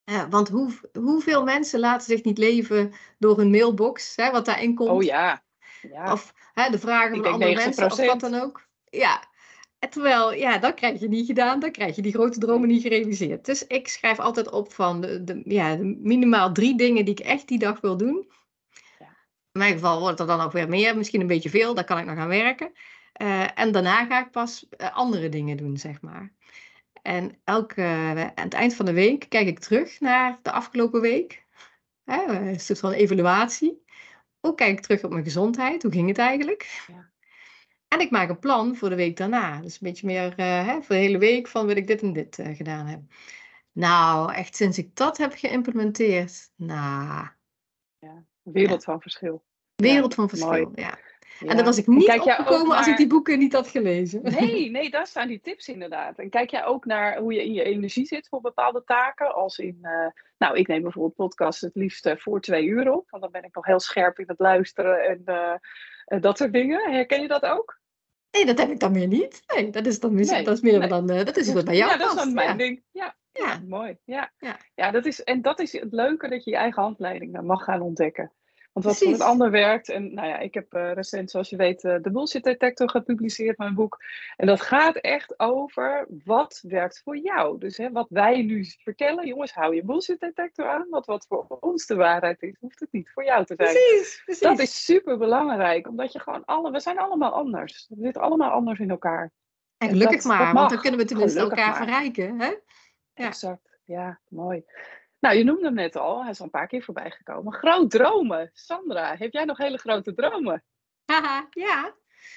[SPEAKER 1] Uh, want hoe, hoeveel mensen laten zich niet leven door een mailbox, hè, wat daarin komt.
[SPEAKER 3] Oh ja. ja.
[SPEAKER 1] Of hè, de vragen
[SPEAKER 3] Ik
[SPEAKER 1] van andere
[SPEAKER 3] negentig procent.
[SPEAKER 1] mensen of wat dan ook. Ja. En terwijl, ja, dat krijg je niet gedaan. Dan krijg je die grote dromen niet gerealiseerd. Dus ik schrijf altijd op van de, de, ja, de minimaal drie dingen die ik echt die dag wil doen. Ja. In mijn geval wordt er dan ook weer meer. Misschien een beetje veel. Daar kan ik nog aan werken. Uh, en daarna ga ik pas uh, andere dingen doen, zeg maar. En elke, uh, aan het eind van de week kijk ik terug naar de afgelopen week. Hè, een soort van evaluatie. Ook kijk ik terug op mijn gezondheid. Hoe ging het eigenlijk? Ja. En ik maak een plan voor de week daarna. Dus een beetje meer uh, hè, voor de hele week van wil ik dit en dit uh, gedaan hebben. Nou, echt sinds ik dat heb geïmplementeerd. Nou.
[SPEAKER 3] Ja, wereld ja. van verschil.
[SPEAKER 1] Wereld ja, van verschil, mooi. ja. Ja. En daar was ik niet opgekomen naar... als ik die boeken niet had gelezen.
[SPEAKER 3] Nee, nee, daar staan die tips inderdaad. En kijk jij ook naar hoe je in je energie zit voor bepaalde taken? Als in, uh, nou, ik neem bijvoorbeeld podcasts het liefst uh, voor twee uur op. Want dan ben ik nog heel scherp in het luisteren en uh, uh, dat soort dingen. Herken je dat ook?
[SPEAKER 1] Nee, dat heb ik dan meer niet. Nee, dat is dan meer, nee, dat is meer nee. dan, uh, dat is wat bij jou
[SPEAKER 3] Ja,
[SPEAKER 1] past.
[SPEAKER 3] dat is dan mijn
[SPEAKER 1] ja.
[SPEAKER 3] ding. Ja, ja. ja mooi. Ja. Ja. Ja, dat is, en dat is het leuke dat je je eigen handleiding mag gaan ontdekken. Want wat Precies. voor een ander werkt. En nou ja, ik heb uh, recent, zoals je weet, uh, de Bullshit Detector gepubliceerd, mijn boek. En dat gaat echt over wat werkt voor jou. Dus hè, wat wij nu vertellen, jongens, hou je Bullshit Detector aan. Want wat voor ons de waarheid is, hoeft het niet voor jou te zijn.
[SPEAKER 1] Precies, precies.
[SPEAKER 3] Dat is super belangrijk, omdat je gewoon alle, we zijn allemaal anders. We zitten allemaal anders in elkaar.
[SPEAKER 1] En gelukkig en dat, maar, dat want dan kunnen we tenminste gelukkig elkaar maar. verrijken. Hè?
[SPEAKER 3] Ja. Exact, ja, mooi. Nou, je noemde hem net al, hij is al een paar keer voorbij gekomen. Groot dromen. Sandra, heb jij nog hele grote dromen?
[SPEAKER 1] Haha, ja.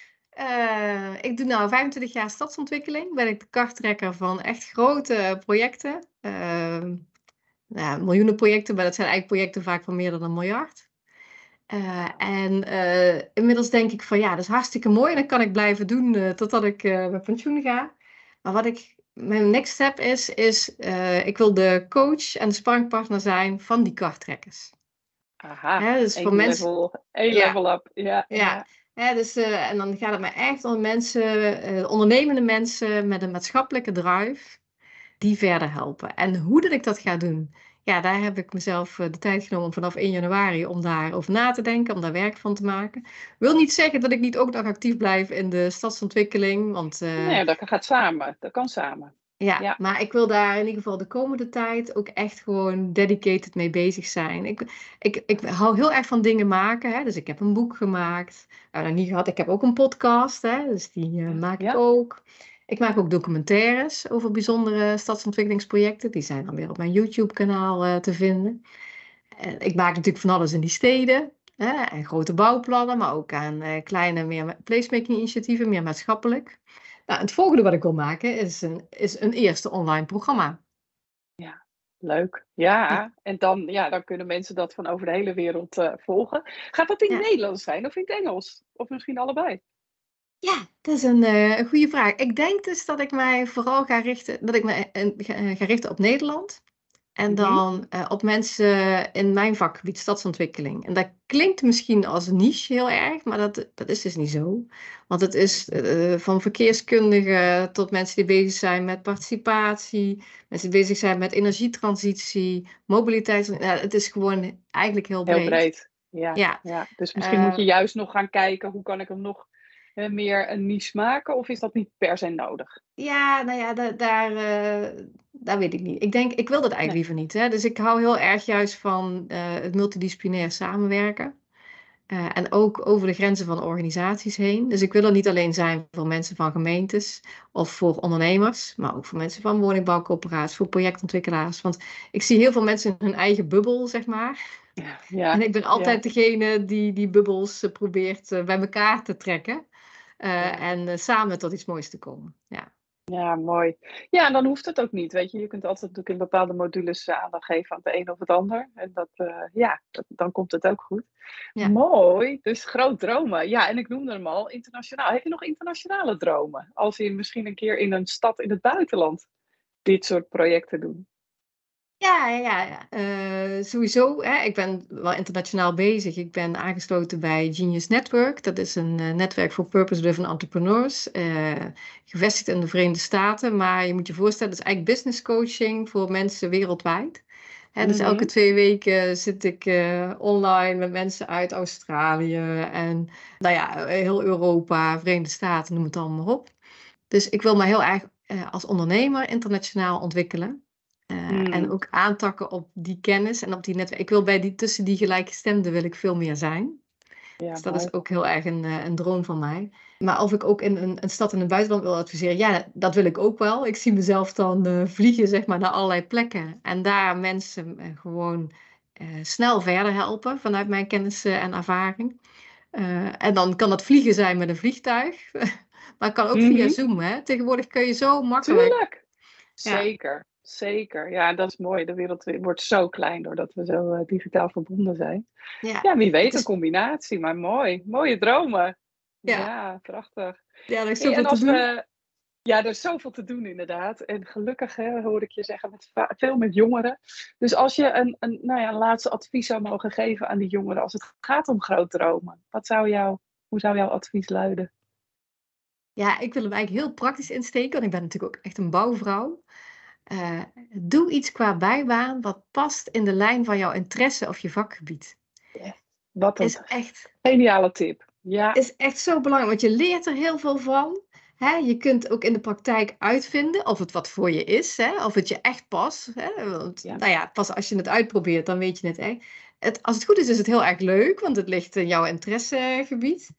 [SPEAKER 1] Uh, ik doe nu vijfentwintig jaar stadsontwikkeling. Ben ik de karttrekker van echt grote projecten. Uh, nou, miljoenen projecten, maar dat zijn eigenlijk projecten vaak van meer dan een miljard. Uh, en uh, inmiddels denk ik van ja, dat is hartstikke mooi. En dat kan ik blijven doen uh, totdat ik uh, met pensioen ga. Maar wat ik... Mijn next step is, is uh, ik wil de coach en de sparringpartner zijn van die karttrekkers.
[SPEAKER 3] Aha,
[SPEAKER 1] He, dus voor mensen...
[SPEAKER 3] level, één ja. level up. Ja,
[SPEAKER 1] ja. ja. He, dus, uh, en dan gaat het me echt om mensen, uh, ondernemende mensen met een maatschappelijke drive, die verder helpen. En hoe dat ik dat ga doen, ja, daar heb ik mezelf uh, de tijd genomen vanaf één januari om daarover na te denken, om daar werk van te maken. Wil niet zeggen dat ik niet ook nog actief blijf in de stadsontwikkeling, want... Uh,
[SPEAKER 3] nee, dat gaat samen. Dat kan samen.
[SPEAKER 1] Ja, ja, maar ik wil daar in ieder geval de komende tijd ook echt gewoon dedicated mee bezig zijn. Ik, ik, ik hou heel erg van dingen maken, hè? Dus ik heb een boek gemaakt. Nou, nog niet gehad. Ik heb ook een podcast, hè? Dus die uh, maak ja. ik ook. Ik maak ook documentaires over bijzondere stadsontwikkelingsprojecten. Die zijn dan weer op mijn YouTube-kanaal uh, te vinden. Uh, ik maak natuurlijk van alles in die steden. Hè? En grote bouwplannen, maar ook aan uh, kleine meer placemaking-initiatieven, meer maatschappelijk. Nou, het volgende wat ik wil maken is een, is een eerste online programma.
[SPEAKER 3] Ja, leuk. Ja, ja. En dan, ja, dan kunnen mensen dat van over de hele wereld uh, volgen. Gaat dat in het ja. Nederlands zijn of in het Engels? Of misschien allebei?
[SPEAKER 1] Ja, dat is een, uh, een goede vraag. Ik denk dus dat ik mij vooral ga richten, dat ik me uh, ga richten op Nederland. En dan uh, op mensen in mijn vakgebied, stadsontwikkeling. En dat klinkt misschien als een niche heel erg, maar dat, dat is dus niet zo. Want het is uh, van verkeerskundigen tot mensen die bezig zijn met participatie, mensen die bezig zijn met energietransitie, mobiliteit. Nou, het is gewoon eigenlijk heel breed.
[SPEAKER 3] Heel breed, ja. ja. ja. Dus misschien uh, moet je juist nog gaan kijken, hoe kan ik hem nog uh, meer een niche maken? Of is dat niet per se nodig?
[SPEAKER 1] Ja, nou ja, da- daar... Uh, Dat weet ik niet. Ik denk, ik wil dat eigenlijk nee. liever niet. Hè? Dus ik hou heel erg juist van uh, het multidisciplinair samenwerken. Uh, en ook over de grenzen van organisaties heen. Dus ik wil er niet alleen zijn voor mensen van gemeentes of voor ondernemers. Maar ook voor mensen van woningbouwcoöperaties, voor projectontwikkelaars. Want ik zie heel veel mensen in hun eigen bubbel, zeg maar. Ja, ja, en ik ben altijd ja. degene die die bubbels uh, probeert uh, bij elkaar te trekken. Uh, ja. En uh, samen tot iets moois te komen. Ja.
[SPEAKER 3] Ja, mooi. Ja, en dan hoeft het ook niet, weet je. Je kunt altijd natuurlijk in bepaalde modules uh, aandacht geven aan het een of het ander. En dat, uh, ja, dat, dan komt het ook goed. Ja. Mooi, dus groot dromen. Ja, en ik noemde hem al, internationaal. Heb je nog internationale dromen? Als je misschien een keer in een stad in het buitenland dit soort projecten doen?
[SPEAKER 1] Ja, ja, ja. Uh, sowieso. Hè, ik ben wel internationaal bezig. Ik ben aangesloten bij Genius Network. Dat is een uh, netwerk voor purpose-driven entrepreneurs. Uh, gevestigd in de Verenigde Staten. Maar je moet je voorstellen, dat is eigenlijk business coaching voor mensen wereldwijd. Hè, dus
[SPEAKER 3] Mhm.
[SPEAKER 1] elke twee weken zit ik uh, online met mensen uit Australië en nou ja, heel Europa, Verenigde Staten, noem het allemaal maar op. Dus ik wil me heel erg uh, als ondernemer internationaal ontwikkelen. Uh,
[SPEAKER 3] Mm.
[SPEAKER 1] En ook aantakken op die kennis en op die netwerk. Ik wil bij die, tussen die gelijkgestemden wil ik veel meer zijn.
[SPEAKER 3] Ja,
[SPEAKER 1] Dus dat
[SPEAKER 3] mooi.
[SPEAKER 1] is ook heel erg een, uh, een droom van mij. Maar of ik ook in een, een stad in het buitenland wil adviseren, ja, dat wil ik ook wel. Ik zie mezelf dan uh, vliegen, zeg maar, naar allerlei plekken. En daar mensen uh, gewoon uh, snel verder helpen vanuit mijn kennis uh, en ervaring. Uh, en dan kan dat vliegen zijn met een vliegtuig. Maar het kan ook via
[SPEAKER 3] Mhm.
[SPEAKER 1] Zoom, hè. Tegenwoordig kun je zo makkelijk...
[SPEAKER 3] Tuurlijk.
[SPEAKER 1] Ja.
[SPEAKER 3] Zeker. Zeker. Ja, dat is mooi. De wereld wordt zo klein doordat we zo uh, digitaal verbonden zijn.
[SPEAKER 1] Ja,
[SPEAKER 3] Ja, wie weet
[SPEAKER 1] het is-
[SPEAKER 3] een combinatie, maar mooi. Mooie dromen.
[SPEAKER 1] Ja.
[SPEAKER 3] Ja, prachtig.
[SPEAKER 1] Ja, er is
[SPEAKER 3] Hey,
[SPEAKER 1] zoveel
[SPEAKER 3] en als
[SPEAKER 1] te doen.
[SPEAKER 3] we... Ja, er is zoveel te doen inderdaad. En gelukkig hè, hoor ik je zeggen, met va- veel met jongeren. Dus als je een, een, nou ja, een laatste advies zou mogen geven aan die jongeren als het gaat om groot dromen. Wat zou jou, hoe zou jouw advies luiden?
[SPEAKER 1] Ja, ik wil hem eigenlijk heel praktisch insteken, want ik ben natuurlijk ook echt een bouwvrouw. Uh, doe iets qua bijbaan wat past in de lijn van jouw interesse of je vakgebied.
[SPEAKER 3] Wat een
[SPEAKER 1] Is echt,
[SPEAKER 3] geniale tip. Ja,
[SPEAKER 1] is echt zo belangrijk, want je leert er heel veel van. Hè? Je kunt ook in de praktijk uitvinden of het wat voor je is, hè? Of het je echt past. Hè? Want,
[SPEAKER 3] Ja.
[SPEAKER 1] nou ja, pas als je het uitprobeert, dan weet je het echt. Het, als het goed is, is het heel erg leuk, want het ligt in jouw interessegebied.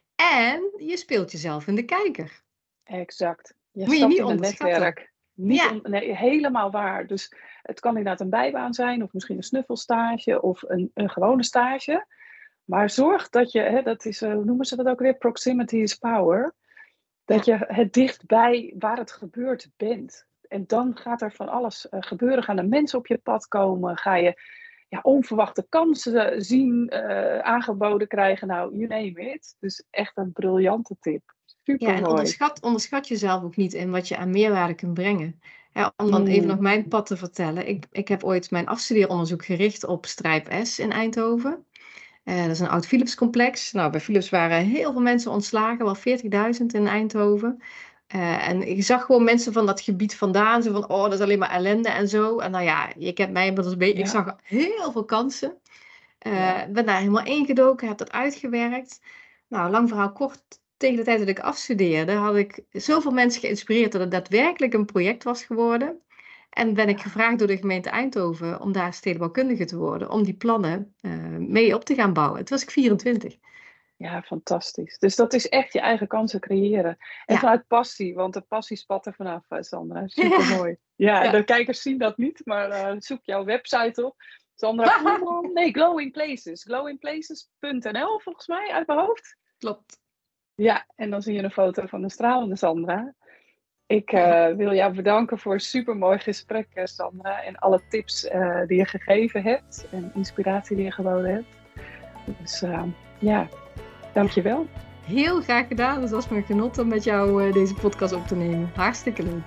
[SPEAKER 1] En je speelt jezelf in de kijker.
[SPEAKER 3] exact. Je
[SPEAKER 1] Moet je
[SPEAKER 3] stapt
[SPEAKER 1] niet
[SPEAKER 3] in een
[SPEAKER 1] onderschatten.
[SPEAKER 3] netwerk. Niet
[SPEAKER 1] Ja.
[SPEAKER 3] on- nee, helemaal waar. Dus het kan inderdaad een bijbaan zijn, of misschien een snuffelstage, of een, een gewone stage. Maar zorg dat je, hè, dat is, uh, hoe noemen ze dat ook weer? Proximity is power. Dat je het dichtbij waar het gebeurt bent. En dan gaat er van alles uh, gebeuren. Gaan er mensen op je pad komen? Ga je ja, onverwachte kansen zien, uh, aangeboden krijgen? Nou, you name it. Dus echt een briljante tip. Super
[SPEAKER 1] Ja, en
[SPEAKER 3] mooi.
[SPEAKER 1] onderschat, onderschat jezelf ook niet in wat je aan meerwaarde kunt brengen. Ja, om dan even
[SPEAKER 3] Mm.
[SPEAKER 1] nog mijn pad te vertellen. Ik, ik heb ooit mijn afstudeeronderzoek gericht op Strijp S in Eindhoven. Uh, dat is een oud Philips-complex. Nou, bij Philips waren heel veel mensen ontslagen, wel veertigduizend in Eindhoven. Uh, en ik zag gewoon mensen van dat gebied vandaan. Zo van, oh, dat is alleen maar ellende en zo. En nou ja, je kent mij inmiddels een beetje.
[SPEAKER 3] Ja.
[SPEAKER 1] Ik zag heel veel kansen. Uh,
[SPEAKER 3] Ja.
[SPEAKER 1] ben daar helemaal ingedoken, heb dat uitgewerkt. Nou, lang verhaal kort. Tegen de tijd dat ik afstudeerde, had ik zoveel mensen geïnspireerd dat het daadwerkelijk een project was geworden. En ben ik gevraagd door de gemeente Eindhoven om daar stedenbouwkundige te worden, om die plannen uh, mee op te gaan bouwen. Toen was ik vierentwintig.
[SPEAKER 3] Ja, fantastisch. Dus dat is echt je eigen kansen creëren. En
[SPEAKER 1] Ja.
[SPEAKER 3] vanuit passie, want de passie spat er vanaf, Sandra. Super mooi. Ja,
[SPEAKER 1] Ja.
[SPEAKER 3] de kijkers zien dat niet, maar uh, zoek jouw website op. Sandra Poelman. Nee, Glowing Places. glowing places punt n l volgens mij, uit mijn hoofd.
[SPEAKER 1] Klopt.
[SPEAKER 3] Ja, en dan zie je een foto van de stralende Sandra. Ik uh, wil jou bedanken voor een supermooi gesprek, Sandra. En alle tips uh, die je gegeven hebt. En inspiratie die je geboden hebt. Dus uh, ja, dankjewel.
[SPEAKER 1] Heel graag gedaan. Het was me genot om met jou uh, deze podcast op te nemen. Hartstikke leuk.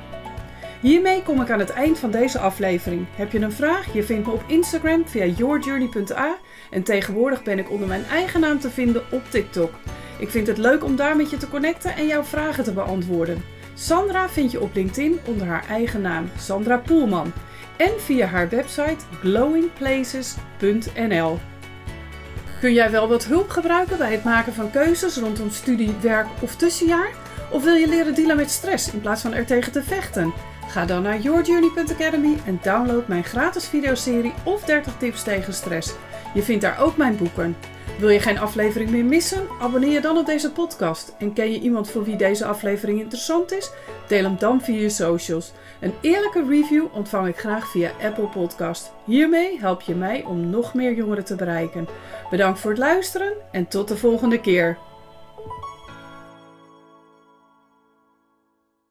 [SPEAKER 2] Hiermee kom ik aan het eind van deze aflevering. Heb je een vraag? Je vindt me op Instagram via yourjourney punt a en tegenwoordig ben ik onder mijn eigen naam te vinden op TikTok. Ik vind het leuk om daar met je te connecten en jouw vragen te beantwoorden. Sandra vind je op LinkedIn onder haar eigen naam, Sandra Poelman. En via haar website glowing places punt n l. Kun jij wel wat hulp gebruiken bij het maken van keuzes rondom studie, werk of tussenjaar? Of wil je leren dealen met stress in plaats van er tegen te vechten? Ga dan naar yourjourney punt academy en download mijn gratis videoserie of dertig tips tegen stress. Je vindt daar ook mijn boeken. Wil je geen aflevering meer missen? Abonneer je dan op deze podcast. En ken je iemand voor wie deze aflevering interessant is? Deel hem dan via je socials. Een eerlijke review ontvang ik graag via Apple Podcast. Hiermee help je mij om nog meer jongeren te bereiken. Bedankt voor het luisteren en tot de volgende keer.